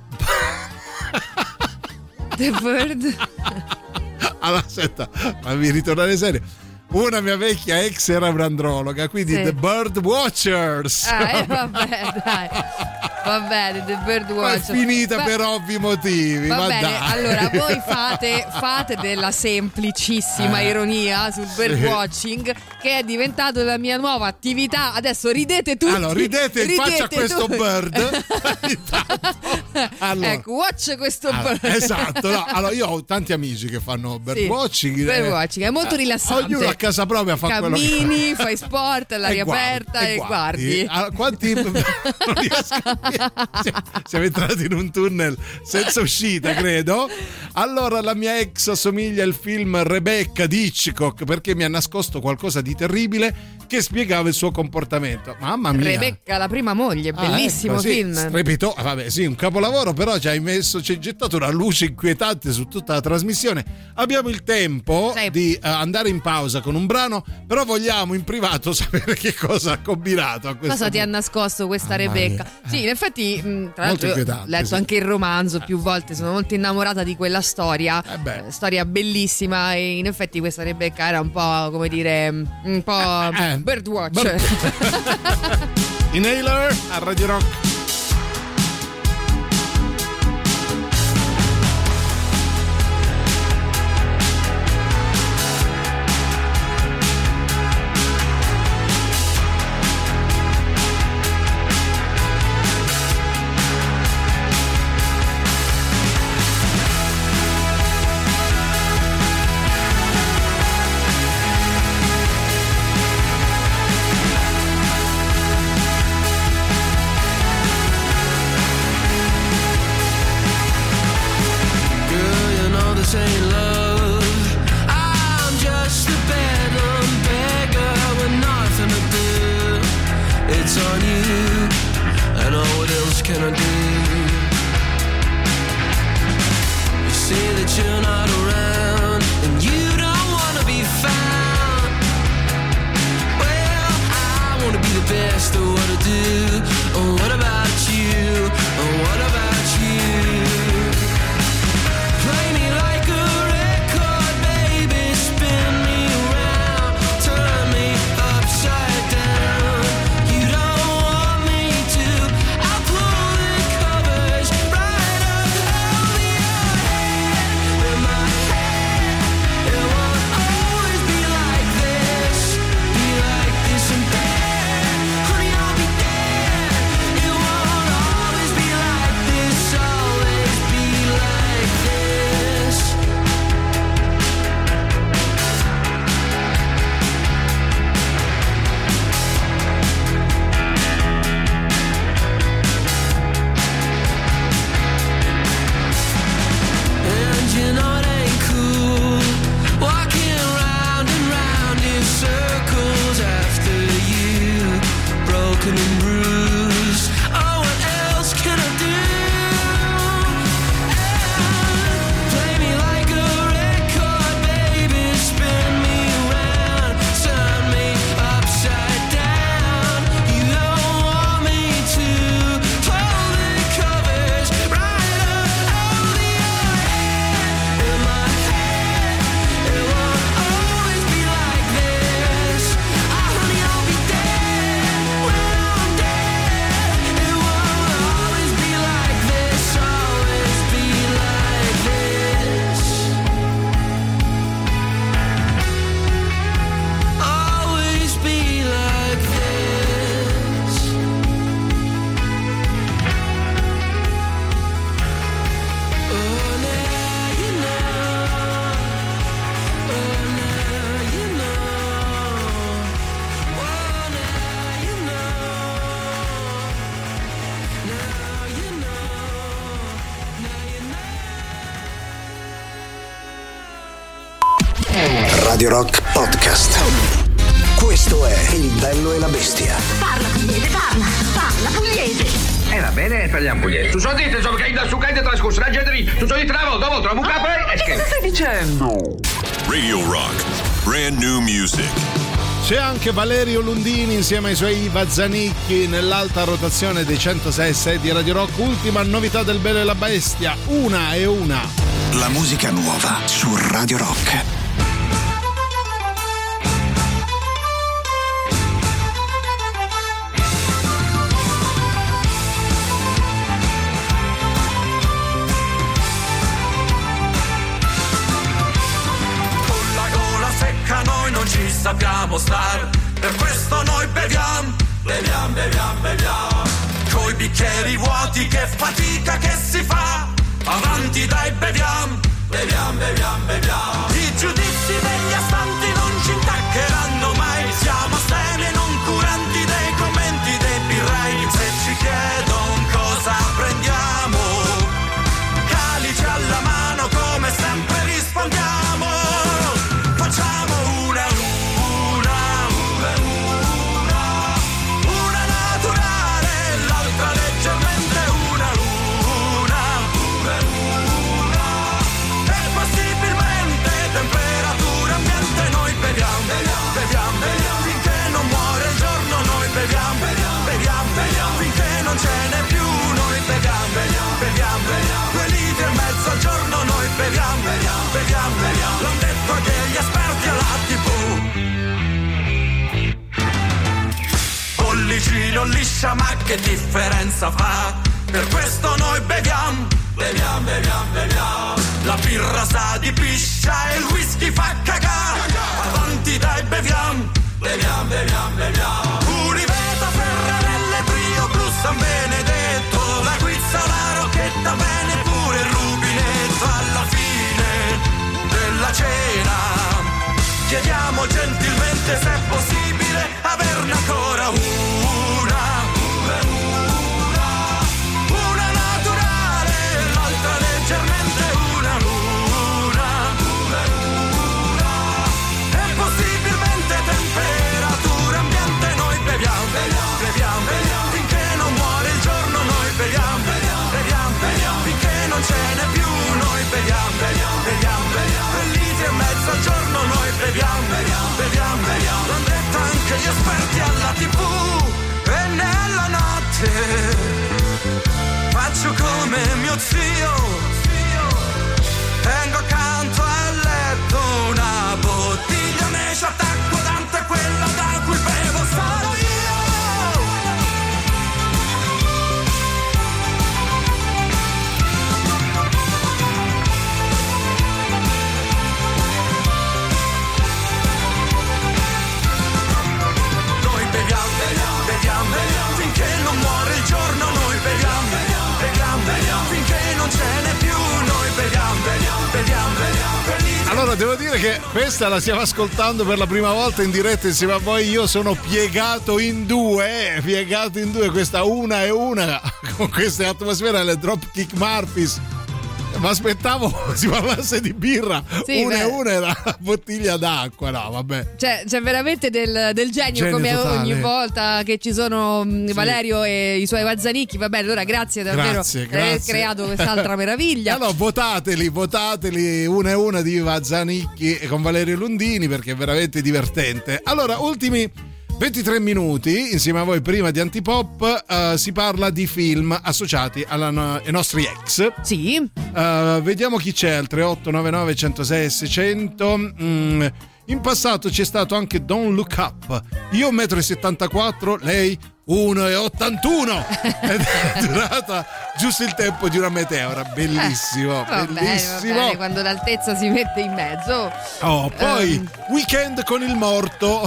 Speaker 6: The Bird.
Speaker 3: Allora, aspetta, fammi ritornare serio. Una mia vecchia ex era un'androloga, quindi
Speaker 6: sì.
Speaker 3: The Bird Watchers.
Speaker 6: Vabbè, dai. Va bene, The Bird Watchers.
Speaker 3: È finita per ovvi motivi.
Speaker 6: Va
Speaker 3: ma
Speaker 6: bene,
Speaker 3: dai.
Speaker 6: allora voi fate della semplicissima ironia sul birdwatching, che è diventato la mia nuova attività. Adesso ridete tutti.
Speaker 3: Allora, ridete in faccia a questo
Speaker 6: tutti.
Speaker 3: bird. Allora,
Speaker 6: ecco, watch questo bird.
Speaker 3: Esatto, no, allora io ho tanti amici che fanno birdwatching.
Speaker 6: Sì, birdwatching è molto rilassante.
Speaker 3: Ognuno a casa propria fa quello che
Speaker 6: cammini, fai sport all'aria aperta e guardi.
Speaker 3: Allora, quanti non riesco siamo entrati in un tunnel senza uscita, credo. Allora, la mia ex assomiglia al film Rebecca di Hitchcock perché mi ha nascosto qualcosa di terribile che spiegava il suo comportamento. Mamma mia.
Speaker 6: Rebecca, la prima moglie, bellissimo
Speaker 3: ecco, sì,
Speaker 6: film.
Speaker 3: Strepito, vabbè, sì, un capolavoro, però ci hai gettato una luce inquietante su tutta la trasmissione. Abbiamo il tempo di andare in pausa con un brano, però vogliamo in privato sapere che cosa ha combinato a questo
Speaker 6: Cosa ti ha nascosto questa Rebecca? Sì, in effetti, tra l'altro, ho letto anche il romanzo più volte, sono molto innamorata di quella storia. Storia bellissima, e in effetti questa Rebecca era un po', come dire, un po' birdwatch.
Speaker 3: Inhaler a Radio Rock.
Speaker 7: This ain't love. I'm just a bedroom beggar with nothing to do. It's on you, and all what else can I do? You say that you're not around, and you don't wanna be found. Well, I wanna be the best of what I do. Oh, what about you? Oh, what about you? Play me like a record, baby, spin me around, turn me upside down. You don't want me to, I'll pull the covers right up over your head. With my head
Speaker 1: Radio Rock Podcast. Questo è Il bello e la bestia.
Speaker 13: Parla pugliese, parla pugliese.
Speaker 14: Va bene, parliamo pugliese. Tu so di te, so che da su cade trascorso la gente lì. Tu so di travo, dopo trovo un capo e che stai dicendo?
Speaker 2: Radio Rock, brand new music.
Speaker 3: C'è anche Valerio Lundini insieme ai suoi Iva Zanicchi nell'alta rotazione dei 106.6 di Radio Rock. Ultima novità del bello e la bestia, una e una.
Speaker 1: La musica nuova su Radio Rock.
Speaker 7: Ci sappiamo star, per questo noi beviamo, coi bicchieri vuoti, che fatica che si fa, avanti dai beviamo, i giudizi degli astanti non ci intaccheranno mai, siamo astemi e non curanti dei commenti dei birrai, se ci chiedono cosa prendiamo, calice alla mano come sempre rispondiamo, facciamo non ce n'è più, noi beviamo, 2 litri e mezzo al giorno, noi beviamo, l'hanno detto anche gli esperti alla TV. Bollicino liscia, ma che differenza fa? Per questo noi beviamo, la birra sa di piscia e il whisky fa cagare, avanti dai beviamo, Univeta, Ferrarelle, Brio, Blu, San Benedetto, la guizza, la rocchetta, bene pure il rubinetto. Alla fine della cena chiediamo gentilmente se è possibile averne ancora una naturale, l'altra leggermente una e possibilmente temperatura ambiente. Noi beviamo, finché non muore il giorno, noi beviamo, finché non ce n'è più, noi beviamo, 2 litri e mezzo al giorno, noi beviamo, l'hanno detto anche gli esperti alla TV. E nella notte faccio come mio zio, tengo accanto al letto una bottiglia, ne ci attacco tanto è quella da cui bevo solo io. Noi beviamo, finché non muore il giorno, noi beviamo, finché non ce n'è più, noi beviamo.
Speaker 3: Allora devo dire che questa la stiamo ascoltando per la prima volta in diretta insieme a voi. Io sono piegato in due, questa una e una con queste atmosfere alle Dropkick Murphys. Ma aspettavo si parlasse di birra,
Speaker 6: sì,
Speaker 3: una e una era una bottiglia d'acqua, no vabbè.
Speaker 6: C'è veramente del genio come
Speaker 3: totale.
Speaker 6: ogni volta che ci sono Valerio e i suoi Vazzanicchi. Va bene, allora grazie davvero per aver creato quest'altra meraviglia.
Speaker 3: Allora votateli una e una di Vazzanicchi con Valerio Lundini, perché è veramente divertente. Allora, ultimi 23 minuti insieme a voi prima di Antipop, si parla di film associati ai nostri ex.
Speaker 6: Sì.
Speaker 3: Vediamo chi c'è al 3899 106 600. In passato c'è stato anche Don't Look Up. Io 1,74 m, lei 1,81 ed è durata giusto il tempo di una meteora. Bellissimo, bellissimo.
Speaker 6: Va bene, quando l'altezza si mette in mezzo.
Speaker 3: Poi Weekend con il morto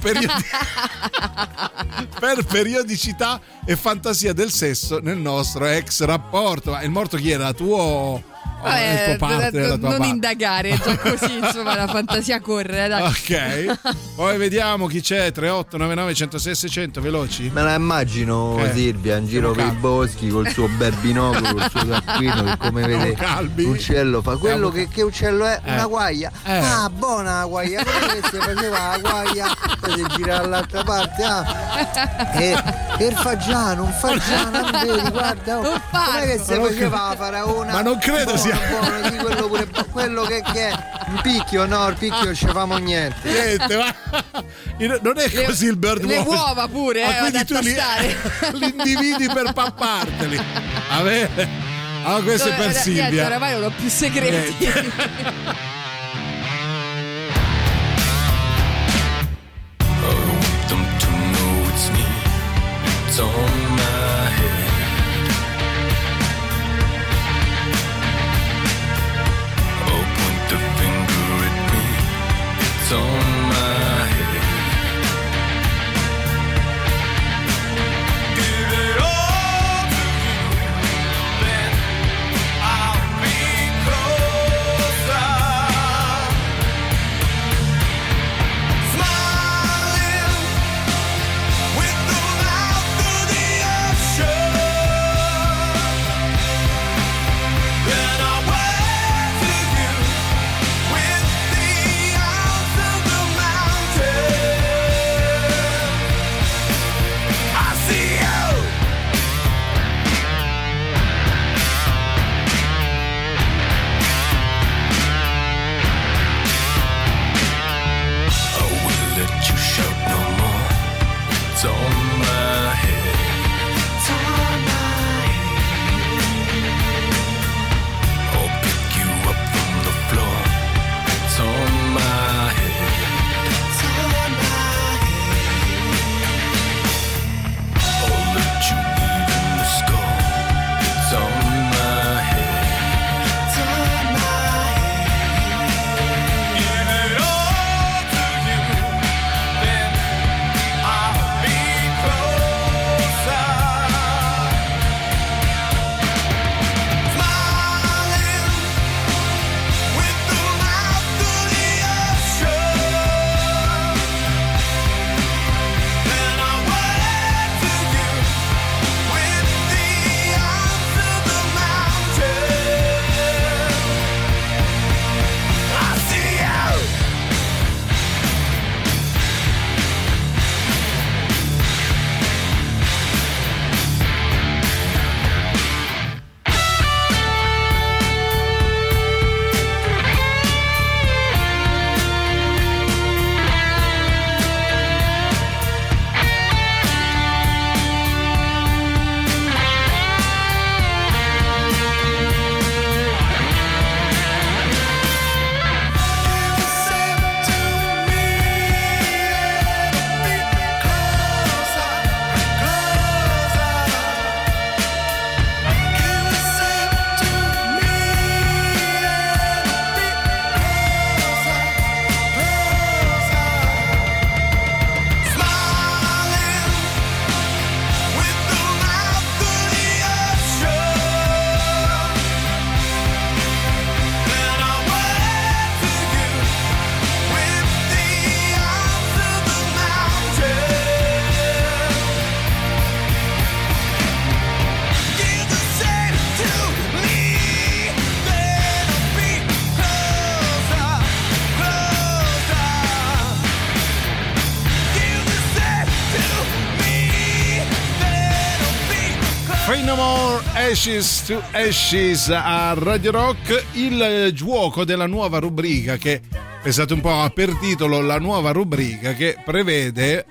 Speaker 3: per periodicità e fantasia del sesso nel nostro ex rapporto. Ma il morto chi era? Tuo il tuo partner, la tua
Speaker 6: non
Speaker 3: parte.
Speaker 6: indagare, già così insomma la fantasia corre, dai.
Speaker 3: Ok, poi vediamo chi c'è. 3899 106 600, veloci.
Speaker 15: Me la immagino Silvia in giro per i boschi col suo bel binocolo, col suo taccuino, che come vede l'uccello fa quello che uccello è? Una guaia. Ah, buona la guaia, come che si faceva la guaia, poi si gira dall'altra parte. E il fagiano, un fagiano, non vedi, guarda, com'è che si faceva la faraona?
Speaker 3: Ma non credo sia
Speaker 15: buono, sì, quello pure, quello che è un picchio, no, il picchio non ci famo niente.
Speaker 3: Niente, ma non è così il bird
Speaker 6: Le
Speaker 3: watch.
Speaker 6: uova pure,
Speaker 3: quindi tu li individi per papparteli. Allora questo è per Silvia.
Speaker 6: Niente, oramai non ho più segreti.
Speaker 8: It's on my head. Oh, point the finger at me. It's on my head. Give it all to you, then I'll be closer. Smiling with the it's on my head. It's on my head. I'll pick you up from the floor. It's on my head. It's on my head. I'll let you even the score. It's on my head. It's on my head. Give it all to you, then I'll be closer. Smiling with the mouth of the ocean. Then I wave to you with the arms of the mountain. I see you.
Speaker 3: Fade No More, Ashes to Ashes a Radio Rock, il gioco della nuova rubrica che, pensate un po', ha per titolo la nuova rubrica che prevede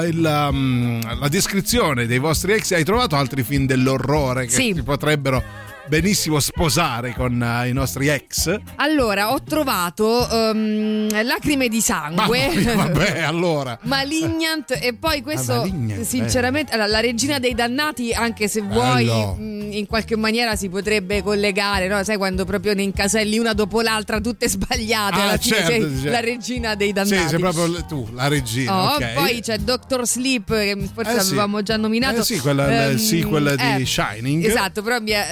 Speaker 3: la descrizione dei vostri ex. Hai trovato altri film dell'orrore che si potrebbero benissimo sposare con i nostri ex?
Speaker 6: Allora, ho trovato Lacrime di sangue.
Speaker 3: Vabbè, allora.
Speaker 6: Malignant, e poi questo
Speaker 3: Malignant,
Speaker 6: sinceramente, allora, La regina dei dannati, anche se vuoi, in qualche maniera si potrebbe collegare, no? Sai, quando proprio ne incaselli una dopo l'altra, tutte sbagliate, alla fine
Speaker 3: certo,
Speaker 6: sei
Speaker 3: certo.
Speaker 6: la regina dei dannati.
Speaker 3: Sì, sei proprio tu, la regina. Okay.
Speaker 6: Poi c'è Doctor Sleep, che forse
Speaker 3: sì.
Speaker 6: avevamo già nominato.
Speaker 3: Sì, quella il sequel di Shining.
Speaker 6: Esatto, però mi era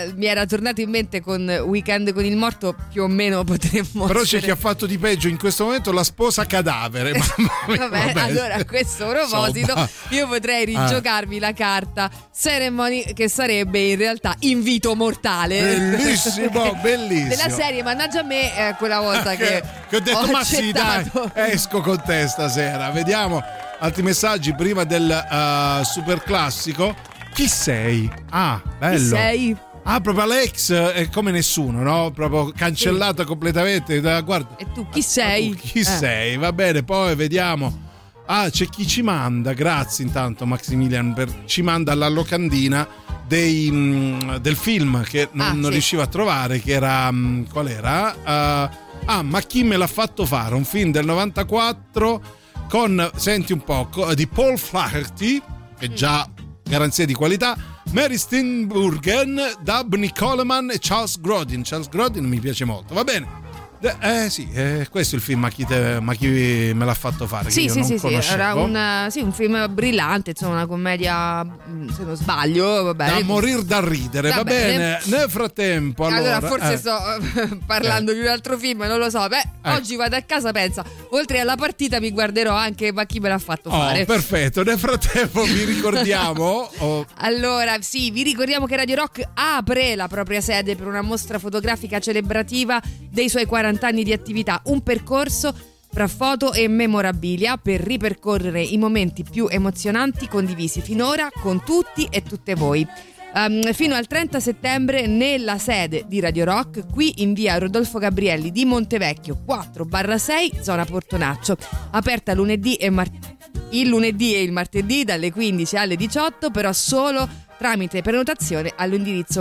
Speaker 6: tornato in mente con Weekend con il morto, più o meno potremmo.
Speaker 3: Però c'è chi ha fatto di peggio in questo momento, la sposa cadavere.
Speaker 6: Vabbè, allora a questo proposito io potrei rigiocarmi la carta Ceremony, che sarebbe in realtà invito mortale.
Speaker 3: Bellissimo, bellissimo.
Speaker 6: Della serie, mannaggia a me, quella volta che
Speaker 3: ho detto ma sì, dai,
Speaker 6: accettato.
Speaker 3: esco con te stasera. Vediamo altri messaggi prima del super classico. Chi sei? Ah, bello.
Speaker 6: Chi sei?
Speaker 3: Ah, proprio Alex è come nessuno, no? Proprio cancellata completamente. Guarda.
Speaker 6: E tu chi sei?
Speaker 3: Chi sei? Va bene, poi vediamo. Ah, c'è chi ci manda, grazie intanto Maximilian, ci manda alla locandina del film che non riuscivo a trovare, che era, qual era? Ma chi me l'ha fatto fare? Un film del 94 con, senti un po', di Paul Flaherty, che già garanzia di qualità, Mary Steenburgen, Dabney Coleman e Charles Grodin. Charles Grodin mi piace molto, va bene. Sì, questo è il film, ma chi me l'ha fatto fare?
Speaker 6: Sì,
Speaker 3: che io non conoscevo.
Speaker 6: Era un film brillante, insomma, una commedia, se non sbaglio, va bene.
Speaker 3: Da morire da ridere, va bene. Nel frattempo, allora
Speaker 6: forse sto parlando di un altro film, non lo so. Oggi vado a casa, pensa, oltre alla partita mi guarderò anche ma chi me l'ha fatto fare.
Speaker 3: Perfetto. Nel frattempo vi ricordiamo
Speaker 6: Allora, sì, vi ricordiamo che Radio Rock apre la propria sede per una mostra fotografica celebrativa dei suoi 40 anni di attività, un percorso tra foto e memorabilia per ripercorrere i momenti più emozionanti condivisi finora con tutti e tutte voi. Fino al 30 settembre nella sede di Radio Rock, qui in via Rodolfo Gabrielli di Montevecchio 4/6, zona Portonaccio, aperta il lunedì e il martedì dalle 15 alle 18, però solo tramite prenotazione all'indirizzo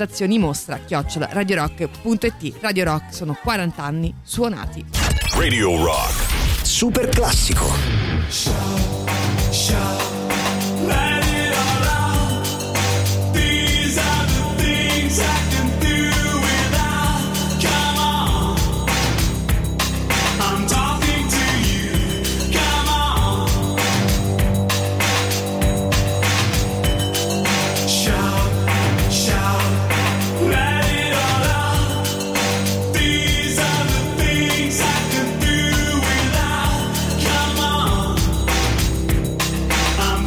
Speaker 6: prenotazioni-mostra@radiorock.it. Radio Rock sono 40 anni suonati.
Speaker 2: Radio Rock.
Speaker 1: Super classico.
Speaker 7: I'm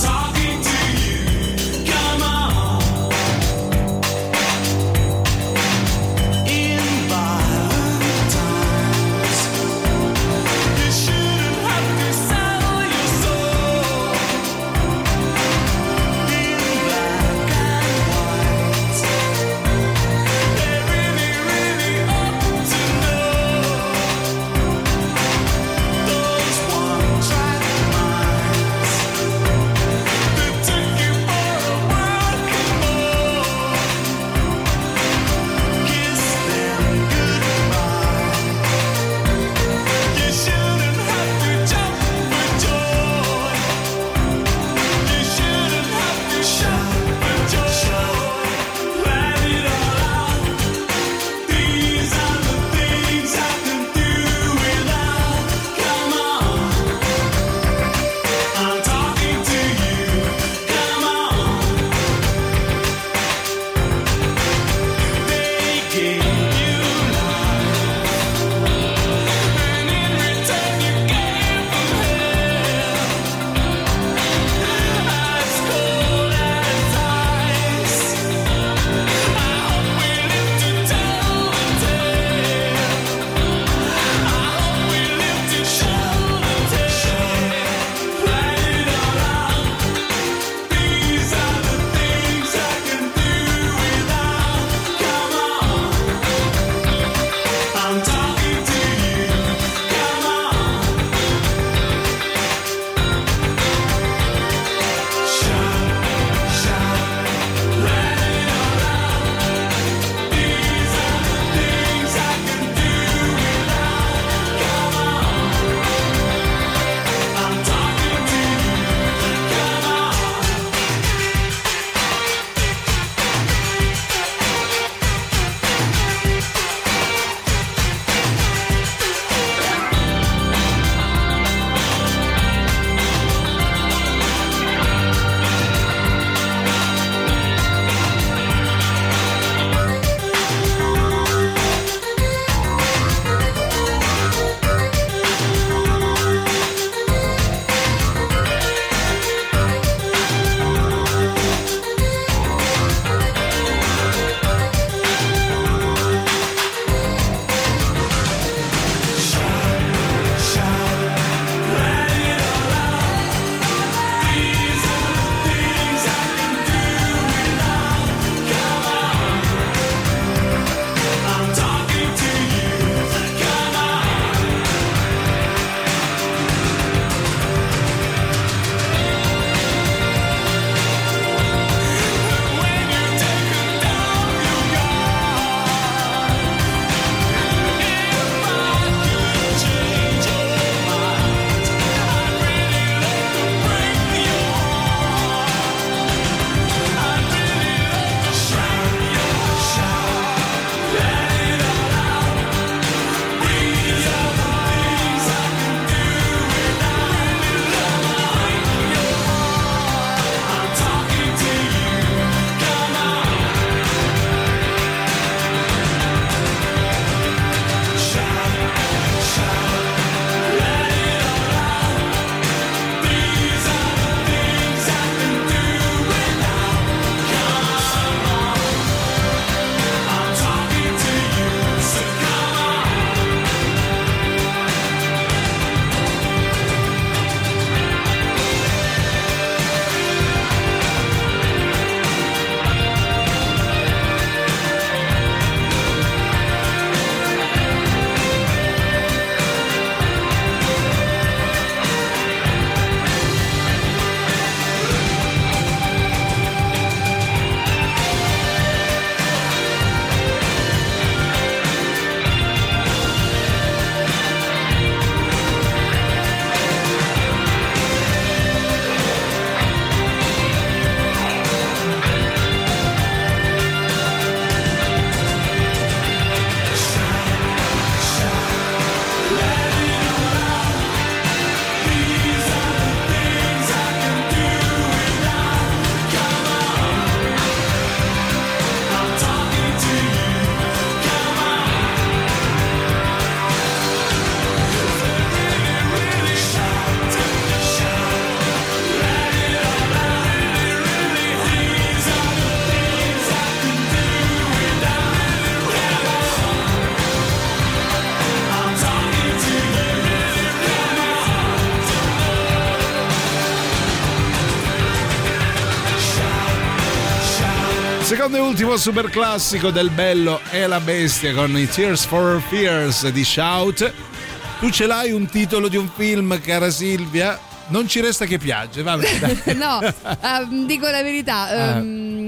Speaker 3: Secondo e ultimo super classico del Bello e la Bestia con i Tears for Fears di Shout. Tu ce l'hai un titolo di un film, cara Silvia? Non ci resta che piange, vabbè.
Speaker 6: No, dico la verità.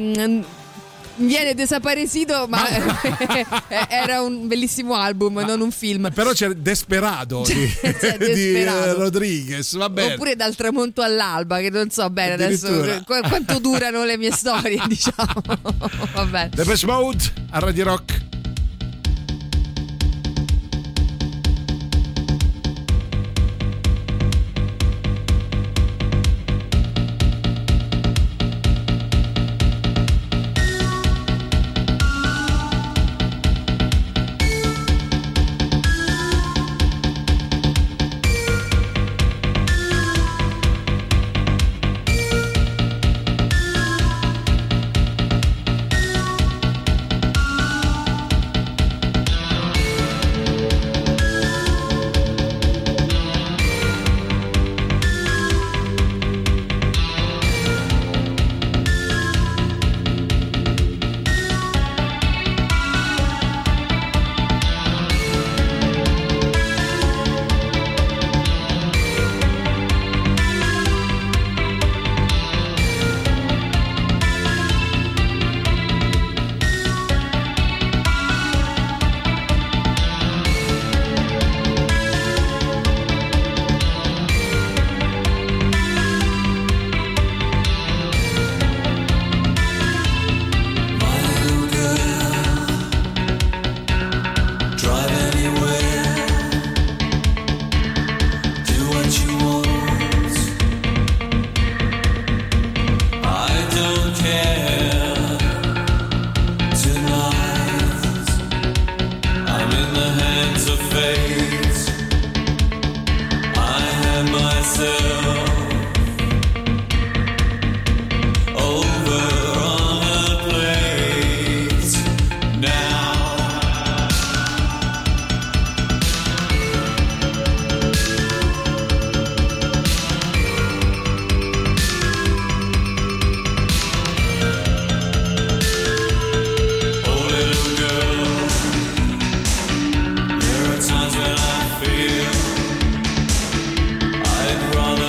Speaker 6: Mi viene Desaparecido, ma era un bellissimo album, non un film.
Speaker 3: Però c'è Desperado di Rodriguez, va bene.
Speaker 6: Oppure Dal tramonto all'alba, che non so bene adesso quanto durano le mie storie, diciamo. Va bene.
Speaker 3: Depeche Mode a Radio Rock.
Speaker 5: Times when I feel I'd rather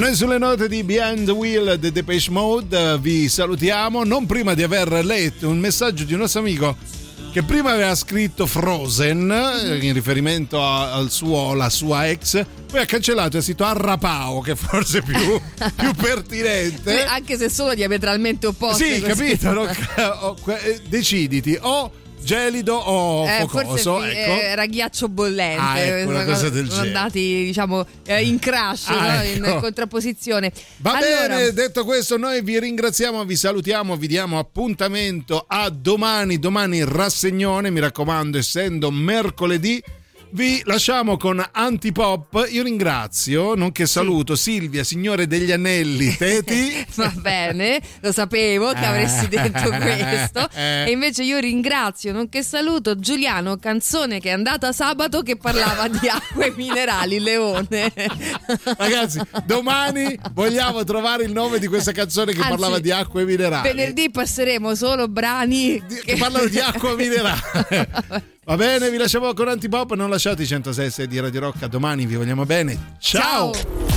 Speaker 3: noi sulle note di Behind the Wheel The Depeche Mode vi salutiamo, non prima di aver letto un messaggio di un nostro amico che prima aveva scritto Frozen in riferimento alla sua ex, poi ha cancellato e ha scritto Arrapao, che forse è più pertinente,
Speaker 6: anche se sono diametralmente opposte.
Speaker 3: Sì, capito, no? Deciditi, o gelido o focoso,
Speaker 6: forse
Speaker 3: ecco.
Speaker 6: Era ghiaccio bollente,
Speaker 3: ecco, una cosa del genere.
Speaker 6: Andati, diciamo, in crash, no?
Speaker 3: Ecco.
Speaker 6: In contrapposizione.
Speaker 3: Va bene, detto questo, noi vi ringraziamo, vi salutiamo, vi diamo appuntamento a domani rassegnone, mi raccomando, essendo mercoledì. Vi lasciamo con Antipop. Io ringrazio, nonché saluto Silvia, signore degli anelli, Teti.
Speaker 6: Va bene, lo sapevo che avresti detto questo. E invece io ringrazio, nonché saluto Giuliano, canzone che è andata sabato, che parlava di acque minerali, Leone.
Speaker 3: Ragazzi, domani vogliamo trovare il nome di questa canzone che parlava di acque minerali.
Speaker 6: Venerdì passeremo solo brani
Speaker 3: che parlano di acqua minerale. Va bene, vi lasciamo con Antipop, non lasciate i 106 di Radio Rock, a domani, vi vogliamo bene. Ciao!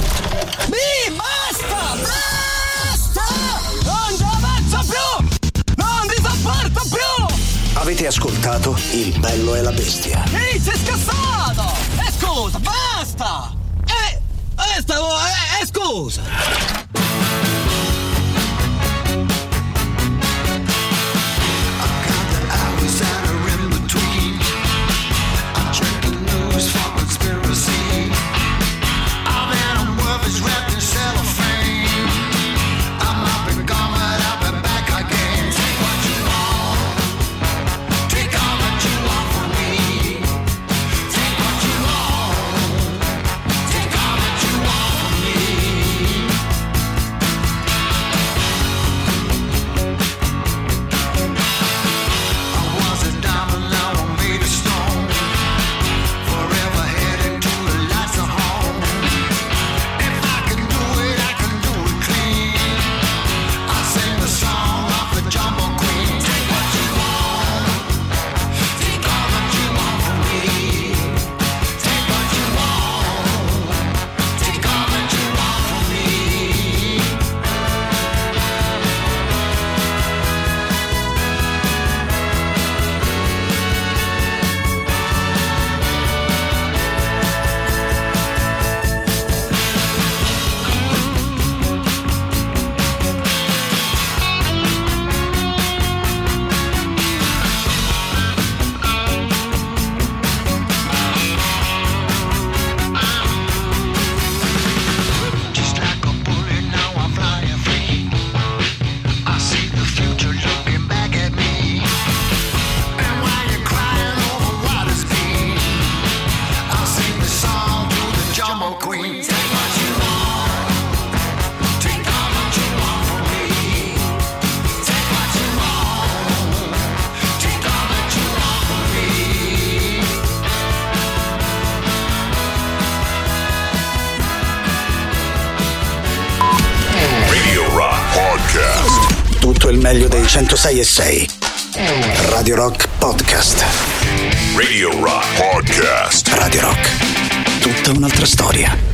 Speaker 5: Basta! Non ci avanzo più! Non ti sopporto più!
Speaker 1: Avete ascoltato Il Bello e la Bestia?
Speaker 5: Ehi, sei scassato! Scusa, basta! Scusa!
Speaker 10: Wrapped in cellophane, I'm up and gone, up and back again. Take what you want, take all that you want from me. Take what you want, take all that you want from me. I was a diamond, now I'm made of stone. Forever heading to the lights of home.
Speaker 1: Tutto il meglio dei 106.6. Radio Rock Podcast.
Speaker 2: Radio Rock Podcast.
Speaker 1: Radio Rock. Tutta un'altra storia.